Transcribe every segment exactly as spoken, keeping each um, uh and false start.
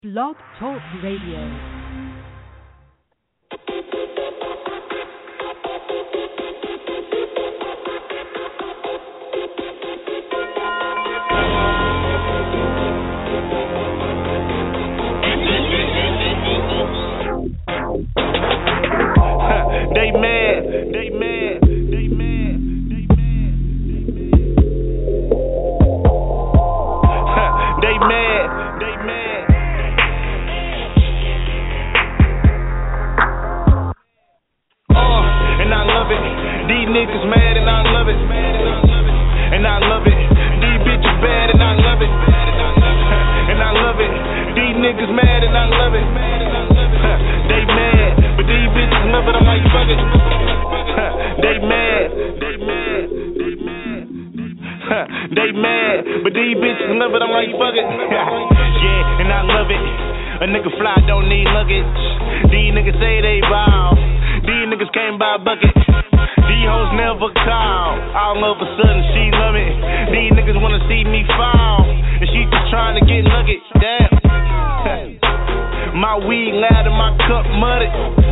Blog Talk Radio. They mad, they mad, they mad, they mad, they mad, they mad. Uh, and I love it. These niggas mad and I love it. And I love it. These bitches bad and I love it. And I love it. These niggas mad and I love it. They mad, but these bitches love it. I'm like, fuck it. They mad, they mad, they mad, they mad, but these bitches love it. I'm like, fuck it. Yeah, and I love it. A nigga fly don't need luggage. These niggas say they bow. These niggas came by a bucket. These hoes never call. All of a sudden she love it. These niggas wanna see me fall, and she just trying to get luggage. Damn. My weed loud and my cup muddy.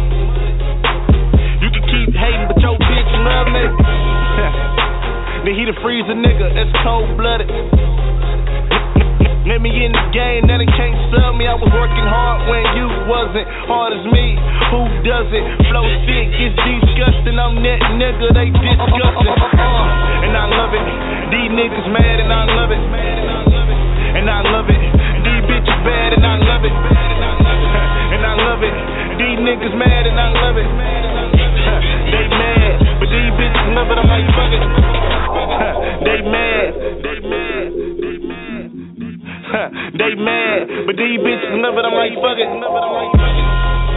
You can keep hating, but your bitch love me. Then he to freeze a nigga, that's cold blooded. Let me in the game, that it can't sell me. I was working hard when you wasn't hard as me. Who does it? Flow sick, it's disgusting. I'm that nigga, they disgusting. Uh, and I love it. These niggas mad and I love it. And I love it. These bitches bad and I love it. And I love it. These niggas mad and I love it. They mad, but these bitches love it. I'm like, fuck it. They mad, they mad, they mad. They mad, but these bitches love it. I'm like, fuck it. I'm like, fuck it.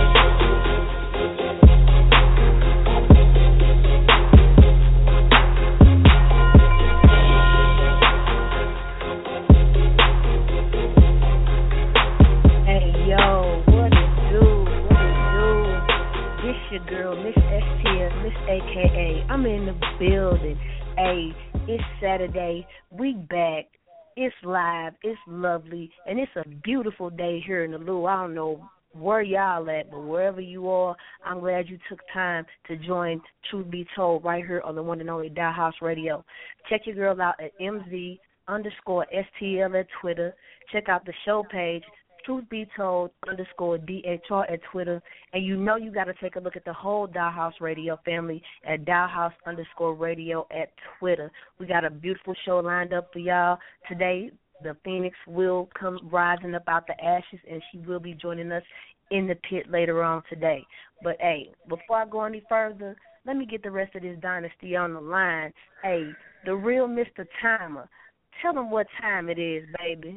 Your girl, Miss S T L, Miss A K A. I'm in the building. Hey, it's Saturday. We back. It's live. It's lovely. And it's a beautiful day here in the Lou. I don't know where y'all at, but wherever you are, I'm glad you took time to join Truth Be Told right here on the one and only Dollhouse Radio. Check your girl out at M Z underscore S T L at Twitter. Check out the show page, Truth Be Told underscore D H R at Twitter. And you know you got to take a look at the whole Dollhouse Radio family at Dollhouse underscore radio at Twitter. We got a beautiful show lined up for y'all today. The Phoenix will come rising up out the ashes, and she will be joining us in the pit later on today. But, hey, before I go any further, let me get the rest of this dynasty on the line. Hey, the real Mister Timer, tell them what time it is, baby.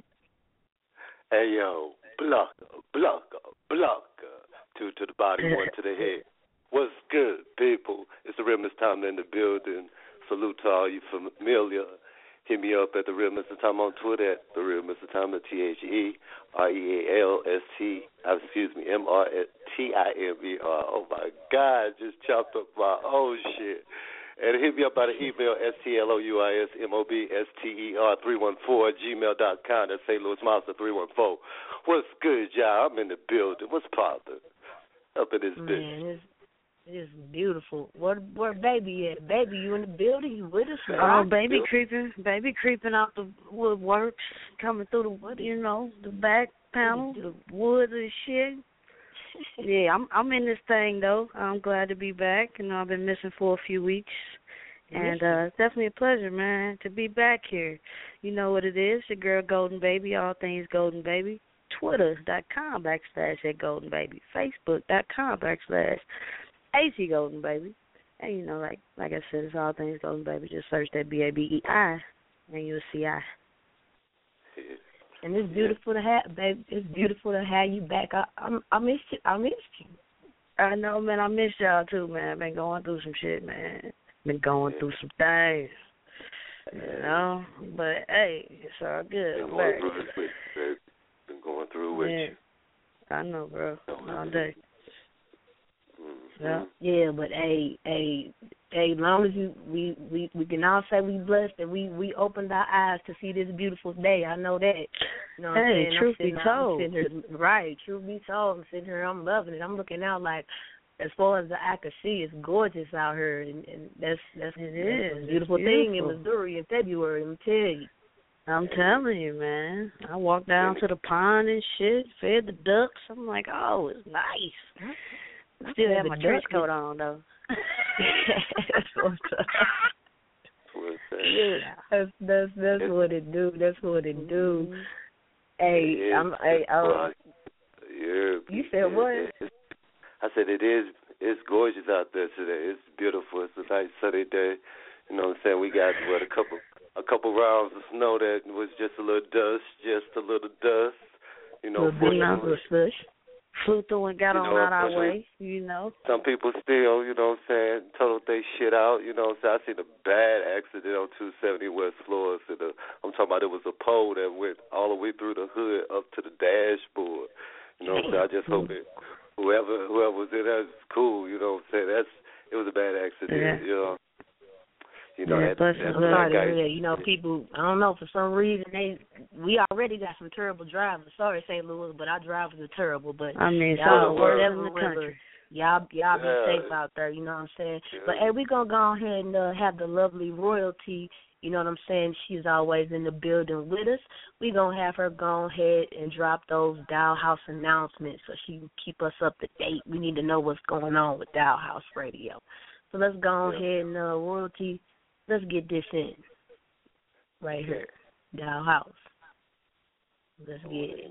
Hey, yo, blocker, blocker, blocker. Two to the body, one to the head. What's good, people? It's the real Mister Time in the building. Salute to all you familiar. Hit me up at the real Mister Time on Twitter at the real Mister Time, T H E R E A L S T, excuse me, M R T I M E R. Oh, my God, just chopped up my own shit. And hit me up by the email, S T L O U I S M O B S T E R three one four at gmail dot com. That's Saint Louis Monster three one four. What's good, y'all? I'm in the building. What's poppin'? Up in this bitch. Man, it's, it's beautiful. Where, where baby at? Baby, you in the building? You with us? Oh, baby creeping. Baby creeping out the woodworks, coming through the wood, you know, the back panel, the wood and shit. Yeah, I'm I'm in this thing though. I'm glad to be back. You know, I've been missing for a few weeks, and uh, it's definitely a pleasure, man, to be back here. You know what it is? Your girl Golden Baby, all things Golden Baby. Twitter dot com backslash at Golden Baby. Facebook dot com backslash AT Golden Baby. And you know, like like I said, it's all things Golden Baby. Just search that B A B E I, and you'll see I. And it's beautiful to have, baby. It's beautiful to have you back. I, I, I missed you. I missed you. I know, man. I miss y'all too, man. I've been going through some shit, man. Been going through some things, you know. But hey, it's all good. Been I'm going back. through it with you, baby. Been going through it with Yeah. you. I know, bro. All day. Mm. Yeah. Yeah, but hey, hey, hey, as long as you we, we, we can all say we blessed and we, we opened our eyes to see this beautiful day. I know that. You know what Hey, I'm saying? truth I'm be sitting, told. I'm sitting here, right, truth be told, I'm sitting here, I'm loving it. I'm looking out like, as far as the eye can see, it's gorgeous out here, and, and that's that's, it that's is. a beautiful, beautiful thing in Missouri in February. Let me tell you. I'm telling you, man. I walked down to the pond and shit, fed the ducks. I'm like, oh, it's nice. I still have my trench coat on though. Yeah, that's that's that's what it do. That's what it do. Mm-hmm. Hey, it I'm. Hey, um, yeah, you said what? I said it is. It's gorgeous out there today. It's beautiful. It's a nice sunny day. You know what I'm saying? We got what a couple a couple rounds of snow that was just a little dust, just a little dust. You know, little slush. Flew through and got you on know, out our way, you know. Some people still, you know what I'm saying, totaled they shit out, you know what I'm saying. I seen a bad accident on two seventy West Florida. I'm talking about it was a pole that went all the way through the hood up to the dashboard. You know what I'm saying? I just hope it, whoever whoever was in there is cool, you know what I'm saying. That's it was a bad accident, yeah. you know. You know, yeah, that, that, I'm that guy, sorry, you know, people, I don't know, for some reason, they, we already got some terrible drivers. Sorry, Saint Louis, but our drivers are terrible. But I mean, y'all, so whatever, in the country. Y'all, y'all be yeah. safe out there, you know what I'm saying? Yeah. But, hey, we're going to go ahead and uh, have the lovely royalty, you know what I'm saying? She's always in the building with us. We're going to have her go ahead and drop those Dial House announcements so she can keep us up to date. We need to know what's going on with Dial House Radio. So let's go yeah. ahead and, uh, royalty, let's get this in right here, Dial House. Let's get it.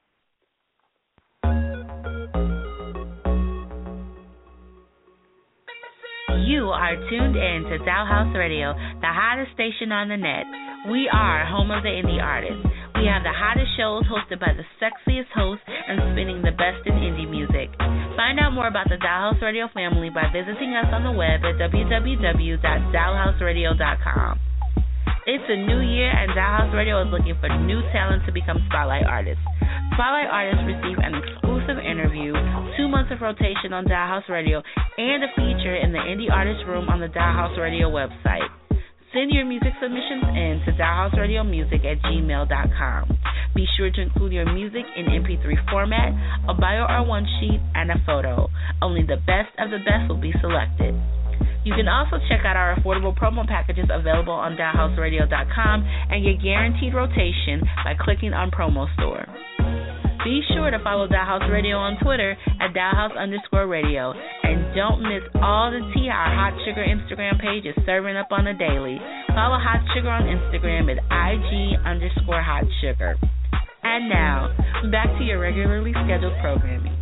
You are tuned in to Dial House Radio, the hottest station on the net. We are home of the indie artists. We have the hottest shows hosted by the sexiest hosts and spinning the best in indie music. Find out more about the Dial House Radio family by visiting us on the web at w w w dot dial house radio dot com. It's a new year, and Dial House Radio is looking for new talent to become Spotlight artists. Spotlight artists receive an exclusive interview, two months of rotation on Dial House Radio, and a feature in the Indie Artist Room on the Dial House Radio website. Send your music submissions in to dial house radio music at gmail dot com. Be sure to include your music in M P three format, a bio R one sheet, and a photo. Only the best of the best will be selected. You can also check out our affordable promo packages available on dial house radio dot com and get guaranteed rotation by clicking on Promo Store. Be sure to follow Dial House Radio on Twitter at dialhouse underscore radio. And don't miss all the tea our Hot Sugar Instagram page is serving up on the daily. Follow Hot Sugar on Instagram at IG underscore Hot Sugar. And now, back to your regularly scheduled programming.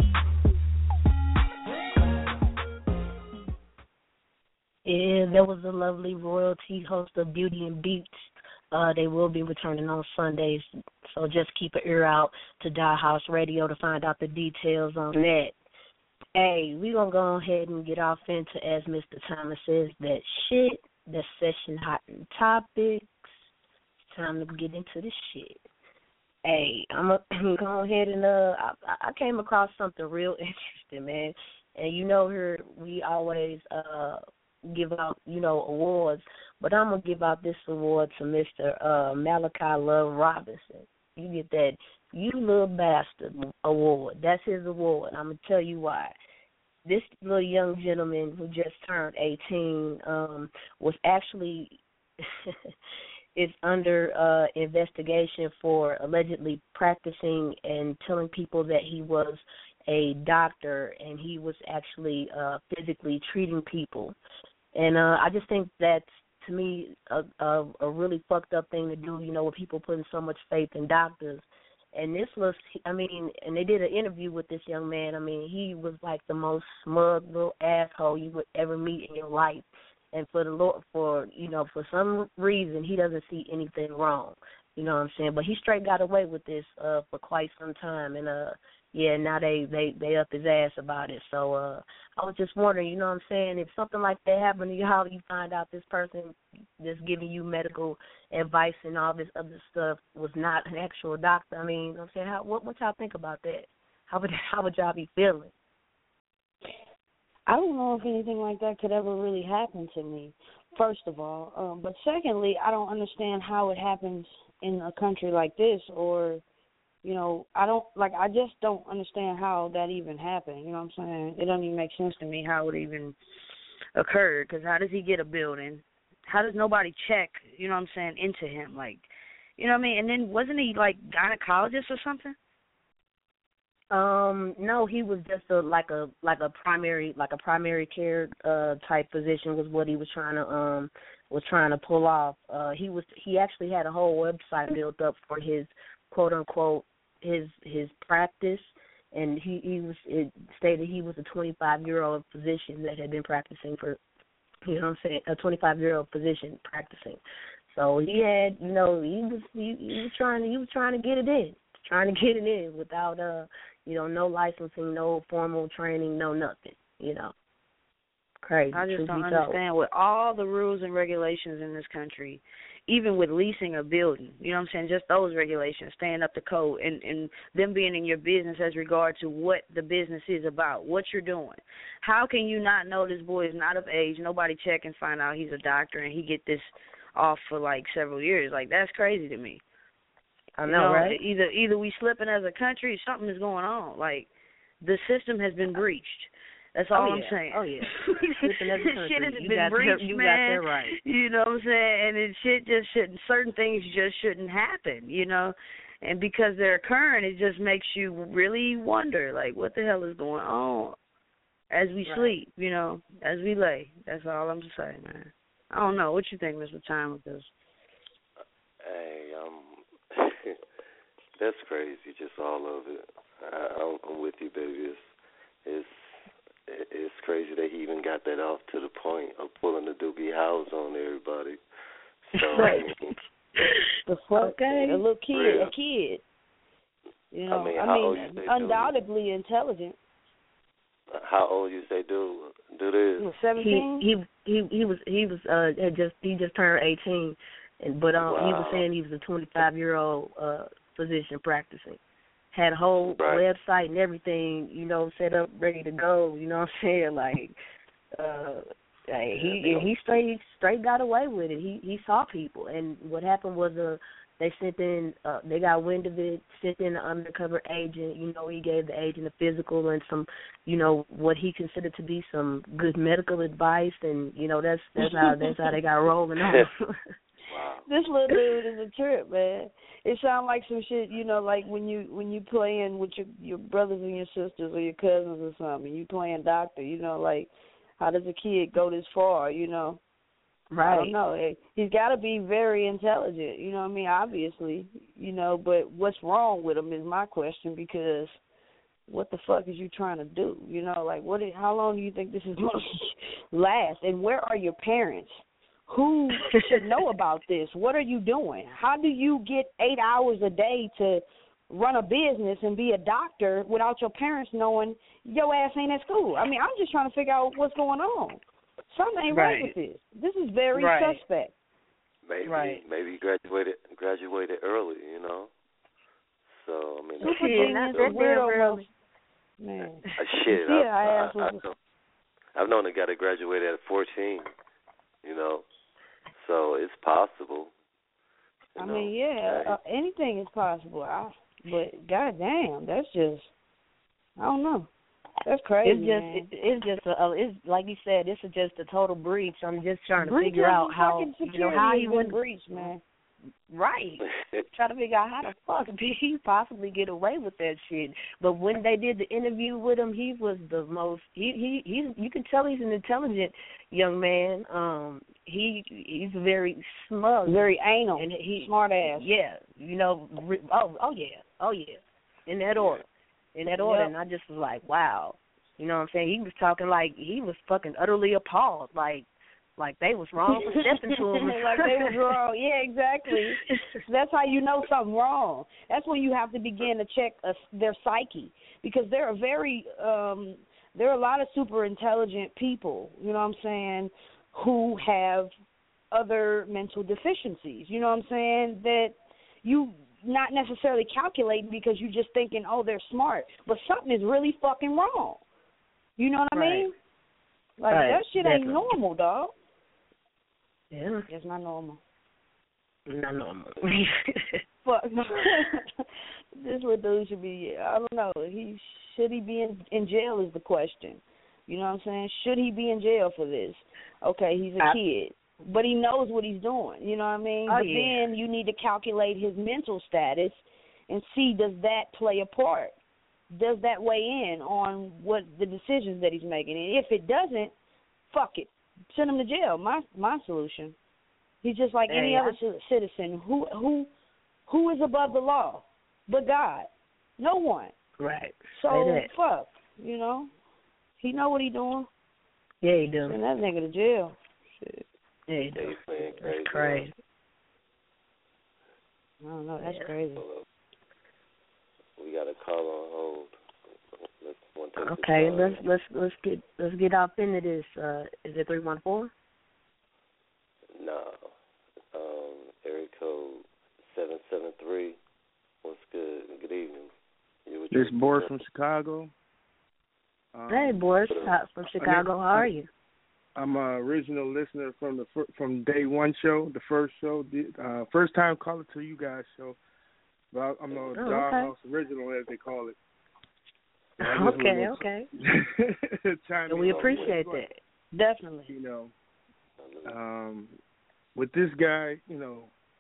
Yeah, there was a lovely royalty host of Beauty and Beats. Uh, they will be returning on Sundays, so just keep an ear out to Dial House Radio to find out the details on that. Hey, we're going to go ahead and get off into, as Mister Thomas says, that shit, that session hot and topics. It's time to get into the shit. Hey, I'm going to go ahead and, uh, I, I came across something real interesting, man. And you know here, we always, uh, give out, you know, awards, but I'm going to give out this award to Mister Uh, Malachi Love Robinson. You get that You Little Bastard award. That's his award. I'm going to tell you why. This little young gentleman who just turned eighteen um, was actually is under uh, investigation for allegedly practicing and telling people that he was a doctor and he was actually uh, physically treating people. And uh, I just think that's, to me, a, a, a really fucked up thing to do, you know, with people putting so much faith in doctors. And this was, I mean, and they did an interview with this young man. I mean, he was like the most smug little asshole you would ever meet in your life. And for the Lord, for, you know, for some reason, he doesn't see anything wrong. You know what I'm saying? But he straight got away with this uh, for quite some time. And, uh, yeah, now they, they, they up his ass about it. So uh, I was just wondering, you know what I'm saying, if something like that happened to you, how you find out this person that's giving you medical advice and all this other stuff was not an actual doctor. I mean, you know what I'm saying, how, what, what y'all think about that? How would, how would y'all be feeling? I don't know if anything like that could ever really happen to me, first of all. Um, but secondly, I don't understand how it happens in a country like this, or, you know, I don't, like, I just don't understand how that even happened. You know what I'm saying? It doesn't even make sense to me how it even occurred, because how does he get a building? How does nobody check, you know what I'm saying, into him? Like, you know what I mean? And then wasn't he, like, gynecologist or something? Um, no, he was just a like a like a primary like a primary care uh type position was what he was trying to um was trying to pull off. Uh he was he actually had a whole website built up for his quote unquote his his practice, and he, he was it stated he was a twenty five year old physician that had been practicing for, you know what I'm saying, a twenty five year old physician practicing. So he had, you know, he was he, he was trying to he was trying to get it in. Trying to get it in without uh you know, no licensing, no formal training, no nothing, you know. Crazy. I just don't understand with all the rules and regulations in this country, even with leasing a building, you know what I'm saying, just those regulations, staying up to code, and, and them being in your business as regard to what the business is about, what you're doing. How can you not know this boy is not of age, nobody check and find out he's a doctor and he get this off for like several years? Like, that's crazy to me. I know, you know, right? Either either we slipping as a country, something is going on. Like, the system has been breached. That's all oh, I'm yeah. saying. Oh, yeah. Slipping as a country. Shit has you been got breached, that, you man. got that right. You know what I'm saying? And it shit just shouldn't, certain things just shouldn't happen, you know? And because they're occurring, it just makes you really wonder, like, what the hell is going on as we right. sleep, you know, as we lay. That's all I'm saying, man. I don't know. What you think, Mister Time, with this? Hey, um... that's crazy, just all of it. I, I'm with you, baby. It's, it's it's crazy that he even got that off to the point of pulling the Doogie House on everybody. So, I mean, the fuck, okay. a little kid, real. a kid. You know, I mean, I how old mean you say undoubtedly dude? intelligent. How old you say do do this? Seventeen. He he he he was he was uh had just he just turned eighteen, and but um wow. he was saying he was a twenty five year old uh physician practicing. Had a whole right. website and everything, you know, set up, ready to go. You know what I'm saying? Like, uh, like he he straight straight got away with it. He he saw people, and what happened was uh they sent in uh, they got wind of it, sent in an undercover agent. You know, he gave the agent a physical and some, you know, what he considered to be some good medical advice, and you know that's that's how that's how they got rolling on. Wow. This little dude is a trip, man. It sounds like some shit, you know, like when you when you playing with your your brothers and your sisters or your cousins or something. You playing doctor, you know, like how does a kid go this far, you know? Right. I don't know. He's got to be very intelligent, you know what I mean? Obviously, you know. But what's wrong with him is my question, because what the fuck is you trying to do? You know, like what? Is, how long do you think this is going to last? And where are your parents? Who should know about this? What are you doing? How do you get eight hours a day to run a business and be a doctor without your parents knowing your ass ain't at school? I mean, I'm just trying to figure out what's going on. Something ain't right, right with this. This is very right. suspect. Maybe right. maybe he graduated graduated early, you know. So I mean, that's yeah, that's that's weirdo, man. Uh, shit, yeah, I, I, I, asked I, I know, I've known a guy that graduated at fourteen, you know. So it's possible. I know. mean, yeah, uh, anything is possible. I, but goddamn, that's just, I don't know. That's crazy. It's just, man. it, it's just, a, it's like you said, this is just a total breach. I'm just trying to breach figure out how, you know, how he went went breach, man. Right. Trying to figure out how the fuck did he possibly get away with that shit. But when they did the interview with him, he was the most. He he he's. You can tell he's an intelligent young man. Um, he he's very smug, very anal, and he smart ass. Yeah, you know. Oh oh yeah, oh yeah. In that order, in that order, yep. and I just was like, wow. You know what I'm saying? He was talking like he was fucking utterly appalled, like. Like they was wrong for stepping to him. Like they was wrong. Yeah, exactly. That's how you know something wrong. That's when you have to begin to check uh, their psyche, because there are very, um, there are a lot of super intelligent people, you know what I'm saying, who have other mental deficiencies, you know what I'm saying, that you not necessarily calculating because you're just thinking, oh, they're smart, but something is really fucking wrong. You know what I right. mean? Like, right. that shit Definitely. ain't normal, dog. Yeah. It's not normal. Not normal. Fuck no. This little dude should be, I don't know, he should he be in, in jail is the question. You know what I'm saying? Should he be in jail for this? Okay, he's a I, kid, but he knows what he's doing. You know what I mean? Oh, but yeah. then you need to calculate his mental status and see, does that play a part? Does that weigh in on what the decisions that he's making? And if it doesn't, fuck it. Send him to jail. My my solution. He's just like any hey, other I, citizen. Who who who is above the law but God? No one. Right. So fuck. You know, he know what he doing. Yeah, he do. Send that nigga to jail. Shit. Yeah, he do. Crazy. That's crazy. I don't know. That's yeah. crazy. We got a call on hold. Let's one take Okay, this let's let's let's get let's get off into this. Uh, is it three one four? No. Um, area code seven seven three. What's good? Good evening. You This boy from Chicago. Um, Hey, Boris from Chicago. How are you? I'm an original listener from the fir- from day one show, the first show, the uh, first time caller to you guys show. Well, I'm a Oh, Dollhouse okay. original, as they call it. Okay, okay. And we appreciate that. Definitely. You know, um, with this guy, you know,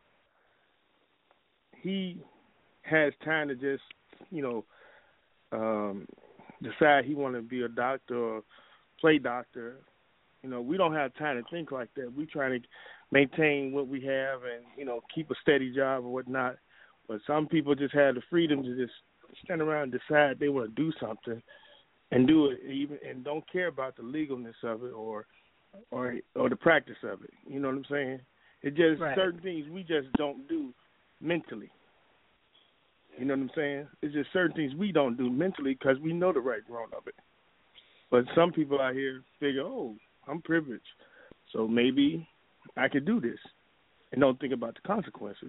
he has time to just, you know, um, decide he want to be a doctor or play doctor. You know, we don't have time to think like that. We trying to maintain what we have and, you know, keep a steady job or whatnot. But some people just have the freedom to just stand around and decide they want to do something and do it, even and don't care about the legalness of it or or or the practice of it. You know what I'm saying? It's just Right. certain things we just don't do mentally. You know what I'm saying? It's just certain things we don't do mentally because we know the right and wrong of it. But some people out here figure, oh, I'm privileged, so maybe I could do this, and don't think about the consequences.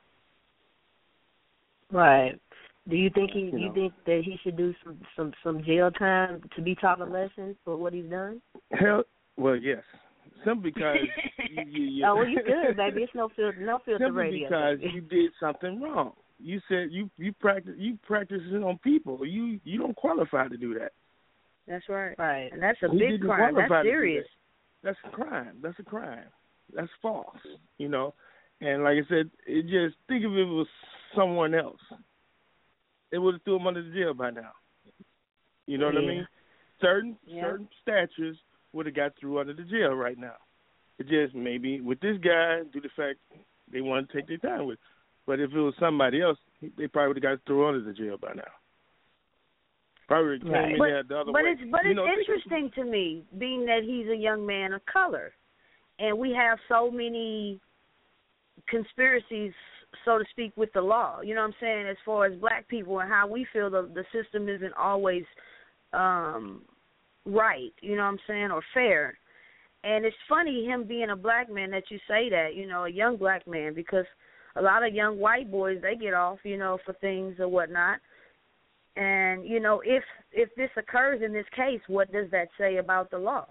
Right. Do you think he? You You, know. think that he should do some some some jail time to be taught a lesson for what he's done? Hell, well, yes. Simply because you, you, you Oh, well, you good, baby. It's no filter, no filter simply radio. because you did something wrong. You said you you practice you practice it on people. You you don't qualify to do that. That's right. Right. And that's a He big didn't crime. That's qualify to do serious. that. That's a crime. That's a crime. That's false. You know, and like I said, it just think if it was someone else, it would have threw him under the jail by now. You know what I Yeah. mean? Certain Yeah. certain statutes would have got through under the jail right now. It just maybe with this guy, due to the fact they want to take their time with it. But if it was somebody else, they probably would have got thrown under the jail by now. Probably came Right. in But, there the other but way. it's but You it's know, think- interesting to me, being that he's a young man of color, and we have so many conspiracies, so to speak, with the law. You know what I'm saying? As far as black people and how we feel the the system isn't always um, right. You know what I'm saying, or fair. And it's funny him being a black man that you say that. You know, a young black man, because a lot of young white boys, they get off, you know, for things or whatnot. And, you know, if if this occurs in this case, what does that say about the law?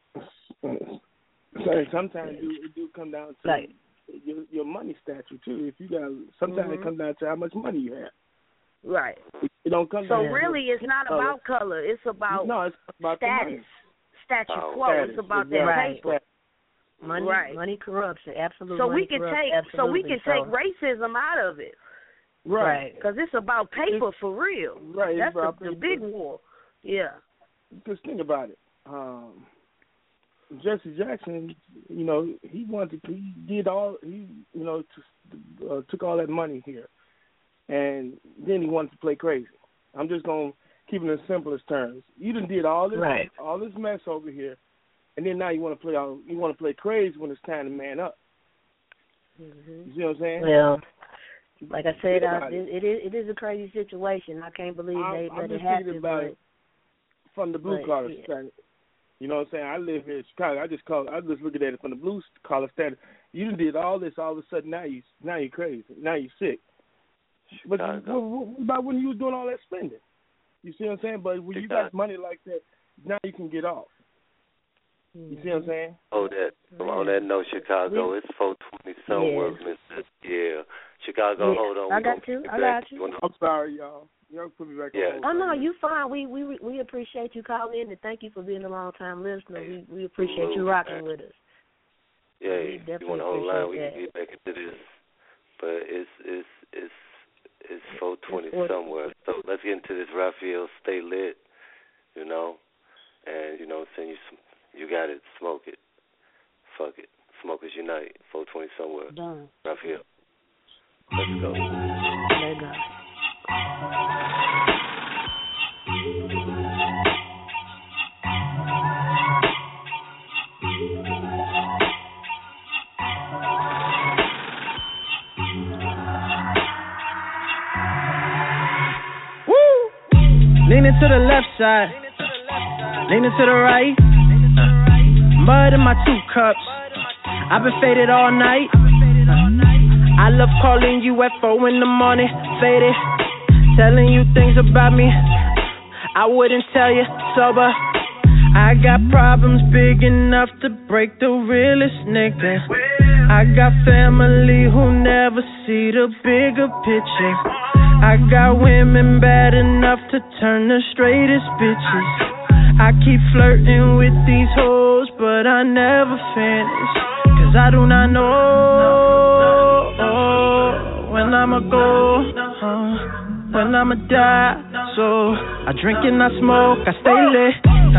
So sometimes it do, it do come down to Right. your, your money statute too. If you got, sometimes Mhm. it comes down to how much money you have. Right. It don't come So down. really, it's not color. about color. It's about no, it's about the status, money. statu Oh, quo. status, It's about exactly. that Right. paper. Money, Right. money corrupts. Absolutely. So money we can corrupts, take so absolutely. we can So- take racism out of it, Right. because it's about paper for real. Right. It's That's the, about the paper. big war. Yeah. Just think about it. Um, Jesse Jackson, you know, he wanted to, he did all he, you know, to, uh, took all that money here, and then he wanted to play crazy. I'm just gonna keep it in the simplest terms. You done did all this, Right. all this mess over here, and then now you want to play all, you want to play crazy when it's time to man up. Mm-hmm. You see what I'm saying? Well, like I said, Think I, about it, it is it is a crazy situation. I can't believe I'm, they I'm let it just happen. thinking about but, it from the blue but, collar yeah. standard. You know what I'm saying? I live here in Chicago. I just call. I just looking at it from the blue collar standard. You done did all this, all of a sudden now you now you're crazy. Now you're sick. But you, Chicago. what, what about when you was doing all that spending? You see what I'm saying? But when you got Chicago. money like that, now you can get off. You see what I'm saying? Oh, that. Mm-hmm. On that note, Chicago, it's four twenty somewhere, yeah. Mister Yeah. Chicago, yeah. hold on. I got you. I got you. I'm sorry, y'all. Y'all put me back yeah. on. Oh, no, you fine. We we we appreciate you calling in, and thank you for being a long-time listener. Hey, we we appreciate Hello, you rocking man. with us. Yeah, we if you want to hold the line, we can get back into this. But it's it's it's it's four twenty somewhere. So let's get into this. Raphael, stay lit, you know, and you know, send you some. You got it. Smoke it. Fuck it. Smokers unite. four twenty somewhere. Done. Raphael. Let's go. Let's go. Leaning to the left side, leaning to the right. Mud in my two cups. I've been faded all night. I love calling you at four in the morning, faded, telling you things about me I wouldn't tell you sober. I got problems big enough to break the realest nigga. I got family who never see the bigger picture. I got women bad enough to turn the straightest bitches. I keep flirting with these hoes, but I never finish. Cause I do not know when I'ma go, when I'ma die. So I drink and I smoke, I stay lit.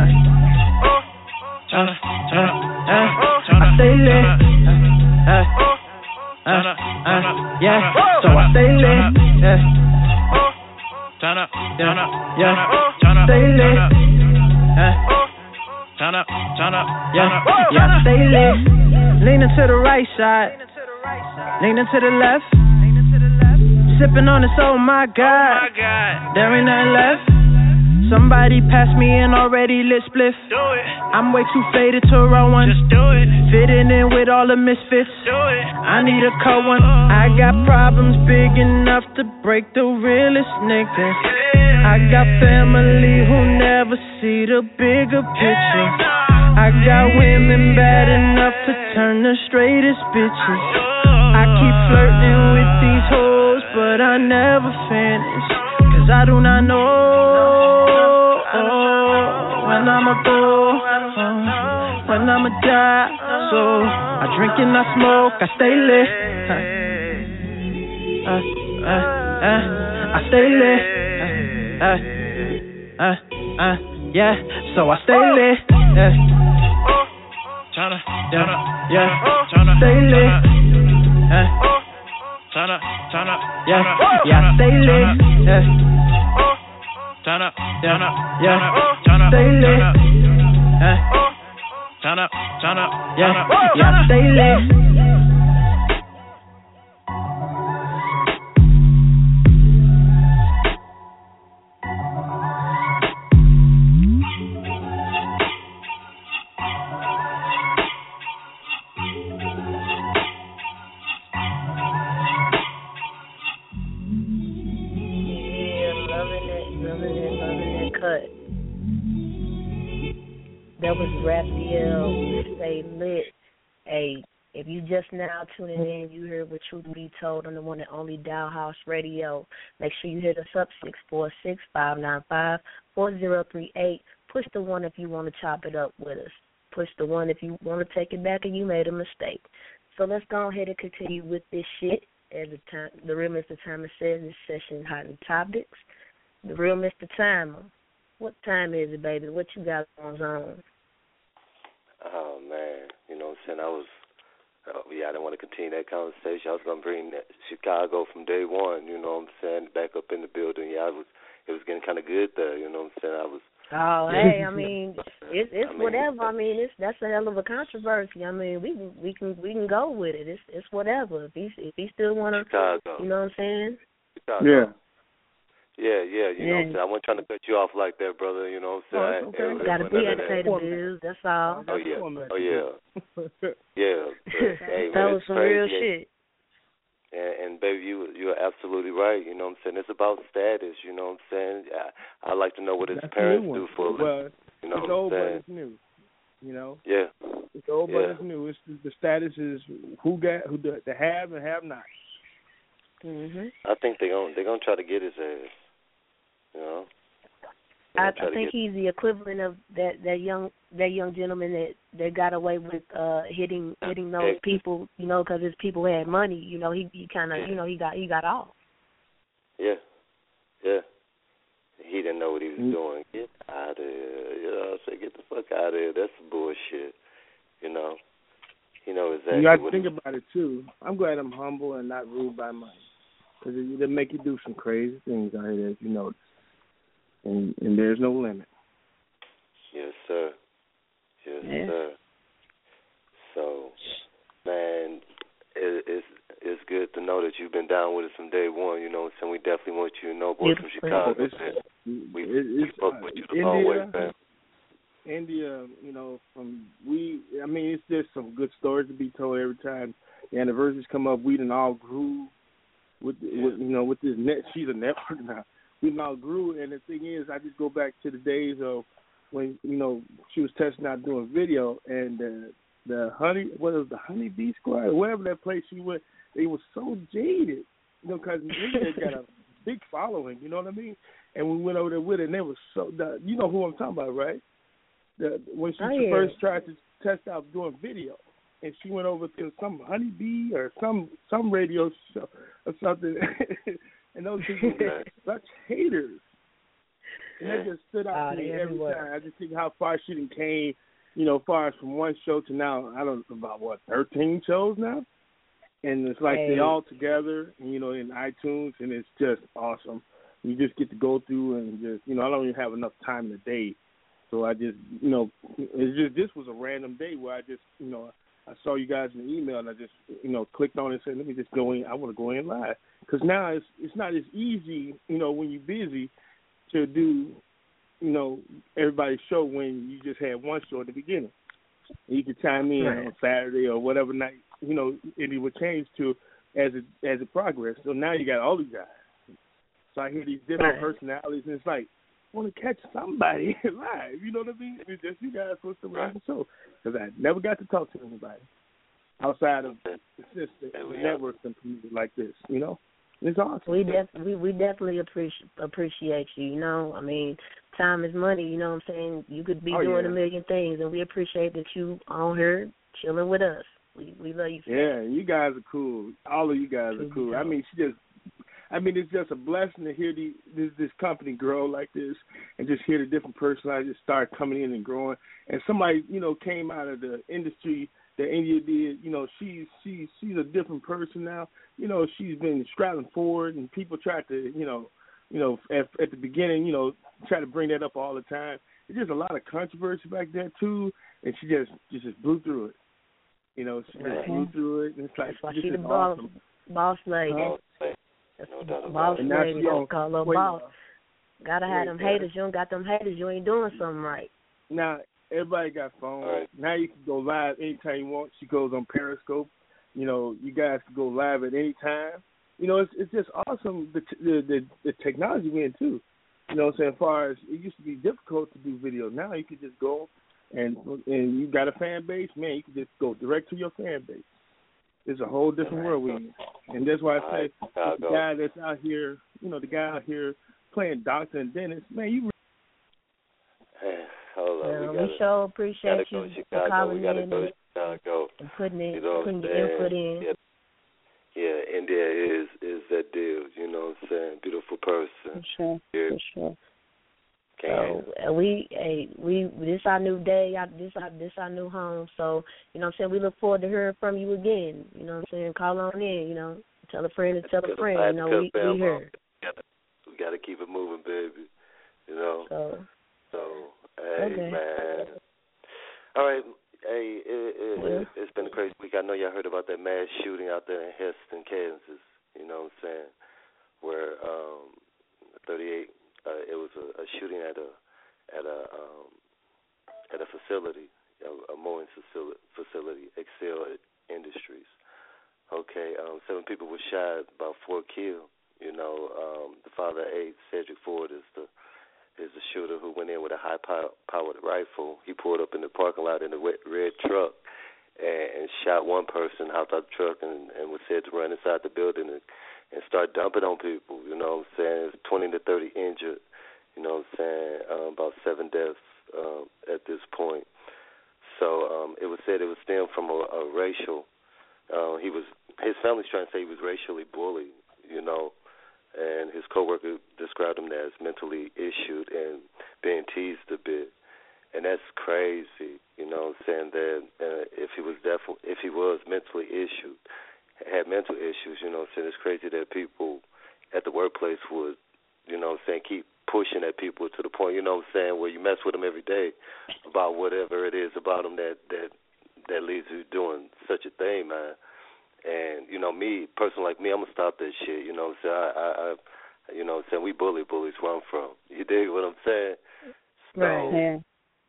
Uh, uh, uh, uh, I stay lit. Uh, uh, uh, yeah, so I stay lit. Yeah. Turn up, turn up, yeah, stay lit. Uh, turn up, turn up, yeah, yeah, stay lit. Leaning to the right side, leaning to the left. Sipping on this, oh my God, there ain't nothing left. Somebody pass me an already lit spliff. Do it. I'm way too faded to roll one. Just do it. Fitting in with all the misfits. Do it. I need a cold one. I got problems big enough to break the realest nigga. Yeah. I got family who never see the bigger picture. I got women bad enough to turn the straightest bitches. I keep flirting with these hoes, but I never finish. Cause I do not know when I'ma go, when I'ma die. So I drink and I smoke, I stay lit. Uh, uh, uh, uh, I stay lit. Uh, uh, uh, uh, yeah, so I stay lit. Yeah, yeah, yeah, stay lit. Uh, yeah, yeah, stay lit. Yeah. Turn up, turn up, yeah, stay lit. Uh, turn up, turn up, yeah, yeah, stay lit. That was Raphael, Stay Lit. Hey, if you just now tuning in, you heard what Truth Be Told on the one and only Dow House Radio. Make sure you hit us up, six four six, five nine five, four zero three eight. Push the one if you want to chop it up with us. Push the one if you want to take it back and you made a mistake. So let's go ahead and continue with this shit. As the, time, the real Mister Timer says, this session hot in topics. The real Mister Timer. What time is it, baby? What you got going on? Oh, man. You know what I'm saying? I was, uh, yeah, I didn't want to continue that conversation. I was going to bring that Chicago from day one, you know what I'm saying, back up in the building. Yeah, I was, it was getting kind of good there, you know what I'm saying? I was. Oh, hey, I mean, it's it's I mean, whatever. I mean, it's that's a hell of a controversy. I mean, we can we can we can go with it. It's it's whatever. If he if he still want to, you know what I'm saying? Chicago. Yeah. Yeah, yeah, you yeah. know what I'm saying? I wasn't trying to cut you off like that, brother, you know what I'm saying? Oh, okay. Got to be at pay the bills, that's all. Oh, yeah. Oh, yeah. Yeah. But, hey, that man, was it's some crazy. real shit. And, and, baby, you, you're absolutely right, you know what I'm saying? It's about status, you know what I'm saying? I, I like to know what his that's parents do for a living. Well, you know it's what old, I'm but saying? it's new. You know. Yeah. It's old, yeah. but it's new. It's the status is who got who the, the have and have not. Mhm. I think they going they're gonna try to get his ass. You know. I, I think he's the equivalent of that, that young that young gentleman that, that got away with uh, hitting hitting those yeah. people, you know, because his people had money. You know, he he kind of, yeah. you know, he got he got off. Yeah, yeah. He didn't know what he was mm-hmm. doing. Get out of here. You know what I'm saying? Get the fuck out of here. That's bullshit. You know. You know exactly. You got to what think he... about it too. I'm glad I'm humble and not ruled by money, because it, it'll make you do some crazy things out here, as you know. And, and there's no limit. Yes, sir. Yes, yeah. sir. So, man, it, it's it's good to know that you've been down with us from day one. You know what I'm saying? We definitely want you to know, boys from Chicago, it's, man. We, it's, we fuck uh, with you the India, long way, man. India, you know, from we, I mean, it's just some good stories to be told every time the anniversaries come up. We done all grew with, yeah. with you know, with this net. She's a network now. We now grew, and the thing is, I just go back to the days of when, you know, she was testing out doing video, and the the honey, what was the Honey Bee Squad, wherever that place she went, they were so jaded, you know, because they got a big following, you know what I mean? And we went over there with it, and they were so, the, you know who I'm talking about, right? The, when she oh, yeah. first tried to test out doing video, and she went over to some Honey Bee or some some radio show or something. And those people were such haters. And that just stood out oh, to me every everywhere. time. I just think how far she done came, you know, far as from one show to now, I don't know, about, what, thirteen shows now? And it's like hey. they all together, you know, in iTunes, and it's just awesome. You just get to go through and just, you know, I don't even have enough time in the day. So I just, you know, it's just, this was a random day where I just, you know, I saw you guys in the email, and I just, you know, clicked on it and said, let me just go in. I want to go in live. Because now it's it's not as easy, you know, when you're busy to do, you know, everybody's show when you just had one show at the beginning. And you could chime in right. on Saturday or whatever night, you know, and it would change to as it, as it progressed. So now you got all these guys. So I hear these different right. personalities, and it's like, I want to catch somebody live. You know what I mean? It's just you guys supposed to run the show. Because I never got to talk to anybody outside of the system, the networks and community like this, you know? It's awesome. We def- we we definitely appreciate appreciate you. You know, I mean, time is money. You know what I'm saying? You could be oh, doing yeah. a million things, and we appreciate that you on here chilling with us. We we love you. Yeah, you guys are cool. All of you guys are cool. I mean, she just, I mean, it's just a blessing to hear the this this company grow like this, and just hear the different personalities just start coming in and growing. And somebody, you know, came out of the industry that India did. You know, she's she's she's a different person now. You know, she's been straddling forward, and people tried to, you know, you know, at, at the beginning, you know, try to bring that up all the time. There's just a lot of controversy back there too, and she just just, just blew through it. You know, she just blew through it, and it's like, that's why this she is the boss, awesome. boss lady. Oh, That's no the doubt boss and lady. That's called a little wait, boss. Gotta have wait, them uh, haters. You don't got them haters, you ain't doing something right. Now, everybody got phones. Right. Now you can go live anytime you want. She goes on Periscope. You know, you guys can go live at any time. You know, it's it's just awesome, the the the, the technology we're in, too. You know what I'm saying? As far as it used to be difficult to do video. Now you can just go and and you got a fan base, man, you can just go direct to your fan base. It's a whole different world we're in. And that's why I say right. the guy that's out here, you know, the guy out here playing doctor and dentist, man, you Hey, hold on. Yeah, we, we gotta, sure appreciate gotta you Chicago. for calling we gotta in go and, to Chicago. and putting it, You know putting what I'm your saying? input in. Yeah. Yeah, India is is that deal. You know what I'm saying? Beautiful person. For sure, yeah. for sure. Can. So uh, we, hey, we this our new day. Our, this our this our new home. So you know what I'm saying. We look forward to hearing from you again. You know what I'm saying. Call on in. You know, tell a friend to tell a friend. You know, we we here. We gotta keep it moving, baby. You know. So. So hey, okay. man. All right. Hey, it, it, yeah. it, it's been a crazy week. I know y'all heard about that mass shooting out there in Heston, Kansas. You know what I'm saying? Where um, thirty-eight. Uh, it was a, a shooting at a at a um, at a facility, a, a mowing facility, facility, Excel Industries. Okay, um, seven people were shot, about four killed. You know, um, the father eight, Cedric Ford, is the is the shooter who went in with a high-powered rifle. He pulled up in the parking lot in a red truck and, and shot one person, hopped out the truck, and, and was said to run inside the building and, and start dumping on people. You know what I'm saying? It's twenty to thirty injured. You know what I'm saying? Um, about seven deaths um, at this point. So um, it was said it was stemmed from a, a racial. Uh, he was his family's trying to say he was racially bullied. You know. And his coworker described him as mentally issued and being teased a bit, and that's crazy. You know what I'm saying? That uh, if he was definitely, if he was mentally issued, had mental issues, you know what I'm saying? It's crazy that people at the workplace would, you know what I'm saying, keep pushing at people to the point, you know what I'm saying, where you mess with them every day about whatever it is about them that that that leads you doing such a thing, man. And, you know, me, person like me, I'm going to stop that shit, you know what I'm saying? I, I, I, you know what I'm saying? We bully bullies where I'm from. You dig what I'm saying? So, right, yeah.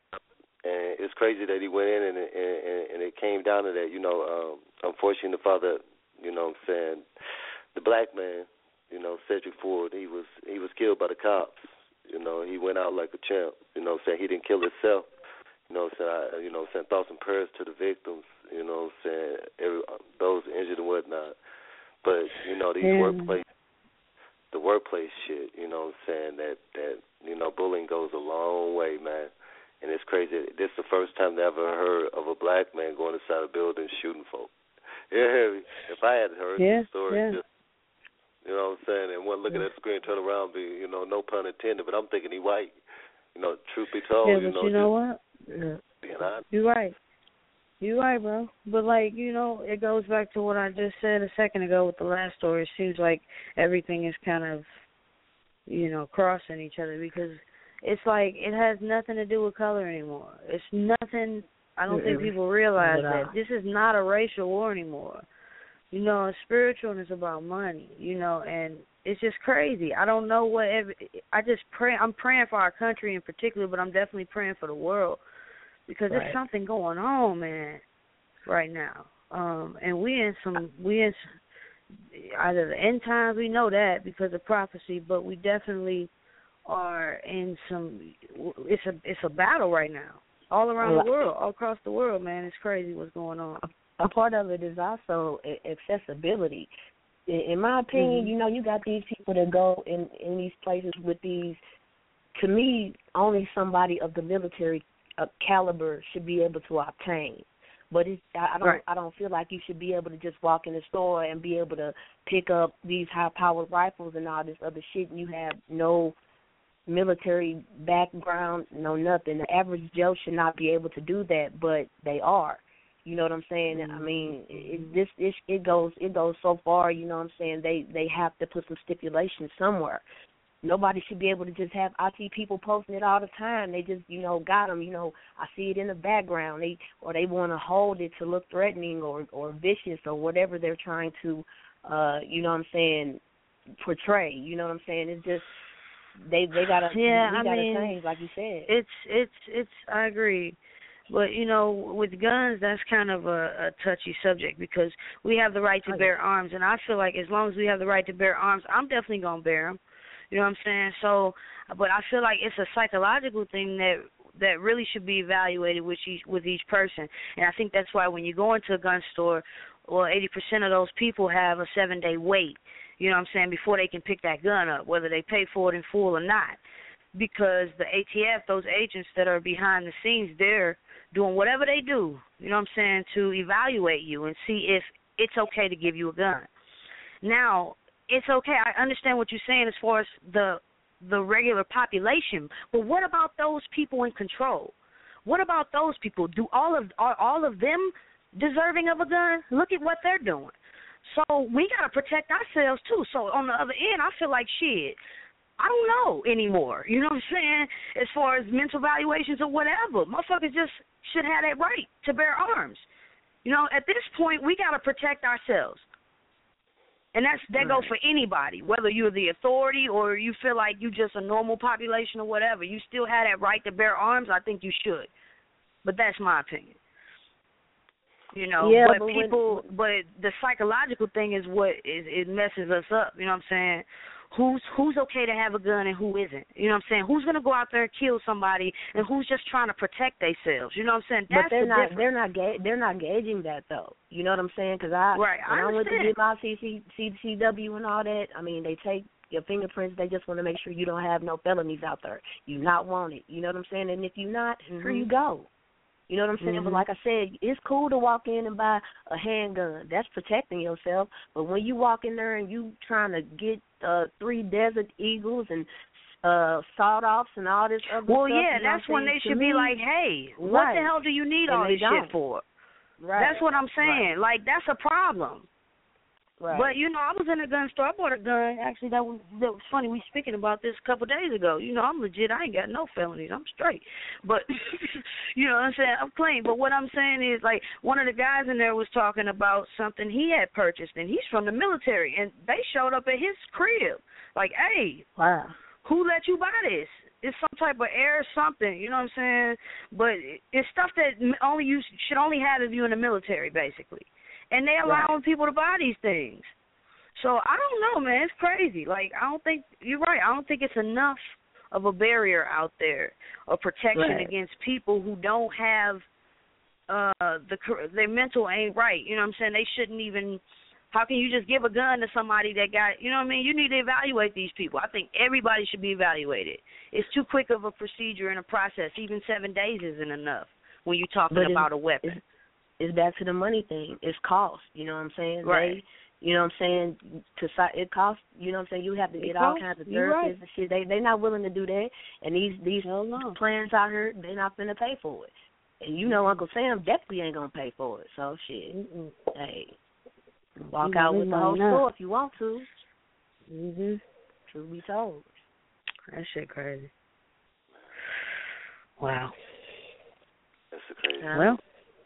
And it's crazy that he went in and, and, and it came down to that, you know, um, unfortunately the father, you know what I'm saying, the black man, you know, Cedric Ford, he was he was killed by the cops. You know, he went out like a champ. You know what I'm saying? He didn't kill himself. You know what I'm saying? I, you know what I'm saying? Thoughts and prayers to the victims. You know what I'm saying? Every, those injured and whatnot. But, you know, these yeah. workplace, the workplace shit, you know what I'm saying, that, that, you know, bullying goes a long way, man. And it's crazy. This is the first time I ever heard of a black man going inside a building shooting folk. Yeah, if I had heard yeah, the story, yeah. just, you know what I'm saying, and one looking at the screen, turn around, be, you know, no pun intended, but I'm thinking he white. You know, truth be told, yeah, you but know. you know just, what? Yeah. Being honest. You're right. You're right, bro. But, like, you know, it goes back to what I just said a second ago with the last story. It seems like everything is kind of, you know, crossing each other because it's like it has nothing to do with color anymore. It's nothing. I don't think people realize that. This is not a racial war anymore. You know, it's spiritual and it's about money, you know, and it's just crazy. I don't know what every, I just pray. I'm praying for our country in particular, but I'm definitely praying for the world. Because right. there's something going on, man, right now, um, and we in some we in either the end times. We know that because of prophecy, but we definitely are in some. It's a it's a battle right now, all around the world, all across the world, man. It's crazy what's going on. A part of it is also accessibility. In my opinion, mm-hmm. you know, you got these people that go in in these places with these. To me, only somebody of the military a caliber should be able to obtain, but it's, I, I don't. Right. I don't feel like you should be able to just walk in the store and be able to pick up these high-powered rifles and all this other shit. And you have no military background, no nothing. The average Joe should not be able to do that, but they are. You know what I'm saying? Mm-hmm. I mean, it, this it, it goes it goes so far. You know what I'm saying? They they have to put some stipulations somewhere. Nobody should be able to just have, I see people posting it all the time. They just, you know, got them, you know, I see it in the background. They Or they want to hold it to look threatening or, or vicious or whatever they're trying to, uh, you know what I'm saying, portray. You know what I'm saying? It's just, they they got to, yeah, we got to mean, change, like you said. It's, it's, it's, I agree. But, you know, with guns, that's kind of a, a touchy subject because we have the right to bear arms. And I feel like as long as we have the right to bear arms, I'm definitely going to bear them. You know what I'm saying? So, but I feel like it's a psychological thing that that really should be evaluated with each with each person. And I think that's why when you go into a gun store, well, eighty percent of those people have a seven-day wait. You know what I'm saying? Before they can pick that gun up, whether they pay for it in full or not, because the A T F, those agents that are behind the scenes, they're doing whatever they do. You know what I'm saying? To evaluate you and see if it's okay to give you a gun. Now, it's okay. I understand what you're saying as far as the the regular population, but what about those people in control? What about those people? Do all of are all of them deserving of a gun? Look at what they're doing. So we got to protect ourselves too. So on the other end, I feel like shit. I don't know anymore. You know what I'm saying? As far as mental evaluations or whatever, motherfuckers just should have that right to bear arms. You know, at this point, we got to protect ourselves. And that's that right. goes for anybody, whether you're the authority or you feel like you just a normal population or whatever. You still have that right to bear arms. I think you should. But that's my opinion. You know, yeah, but, but people, when, but the psychological thing is what is it messes us up. You know what I'm saying? who's who's okay to have a gun and who isn't. You know what I'm saying? Who's gonna go out there and kill somebody and who's just trying to protect themselves? You know what I'm saying? That's but they're the not difference. they're not ga- they're not gauging that though. You know what I'm saying? Because I right, when I, I went to understand. get my C C, C C W and all that, I mean they take your fingerprints. They just want to make sure you don't have no felonies out there. You're not wanted. You know what I'm saying? And if you're not, mm-hmm. here you go. You know what I'm saying? Mm-hmm. But like I said, it's cool to walk in and buy a handgun. That's protecting yourself. But when you walk in there and you trying to get uh, three Desert Eagles and uh, sawed-offs and all this other well, stuff. yeah, you know that's when they to should me, be like, hey, right. what the hell do you need and all this don't. shit for? Right. That's what I'm saying. Right. Like, that's a problem. Right. But, you know, I was in a gun store. I bought a gun. Actually, that was that was funny. We speaking about this a couple of days ago. You know, I'm legit. I ain't got no felonies. I'm straight. But, you know what I'm saying? I'm clean. But what I'm saying is, like, one of the guys in there was talking about something he had purchased, and he's from the military, and they showed up at his crib. Like, hey, wow, who let you buy this? It's some type of air or something, you know what I'm saying? But it's stuff that only you should only have if you're in the military, basically. And they allowing right. people to buy these things. So I don't know, man. It's crazy. Like, I don't think, you're right, I don't think it's enough of a barrier out there or protection right. against people who don't have, uh, the their mental ain't right. You know what I'm saying? They shouldn't even, how can you just give a gun to somebody that got, you know what I mean? You need to evaluate these people. I think everybody should be evaluated. It's too quick of a procedure and a process. Even seven days isn't enough when you're talking but about a weapon. It's, it's back to the money thing. It's cost. You know what I'm saying? Right. They, you know what I'm saying? To it costs. You know what I'm saying? You have to get it all costs. kinds of You're therapists right. and shit. They they're not willing to do that. And these these no. plans out here, they're not finna pay for it. And you know Uncle Sam definitely ain't gonna pay for it. So shit. Mm-mm. Hey, walk you out know, with the whole not. store if you want to. Mhm. Truth be told. That shit crazy. Wow. That's a crazy. Well.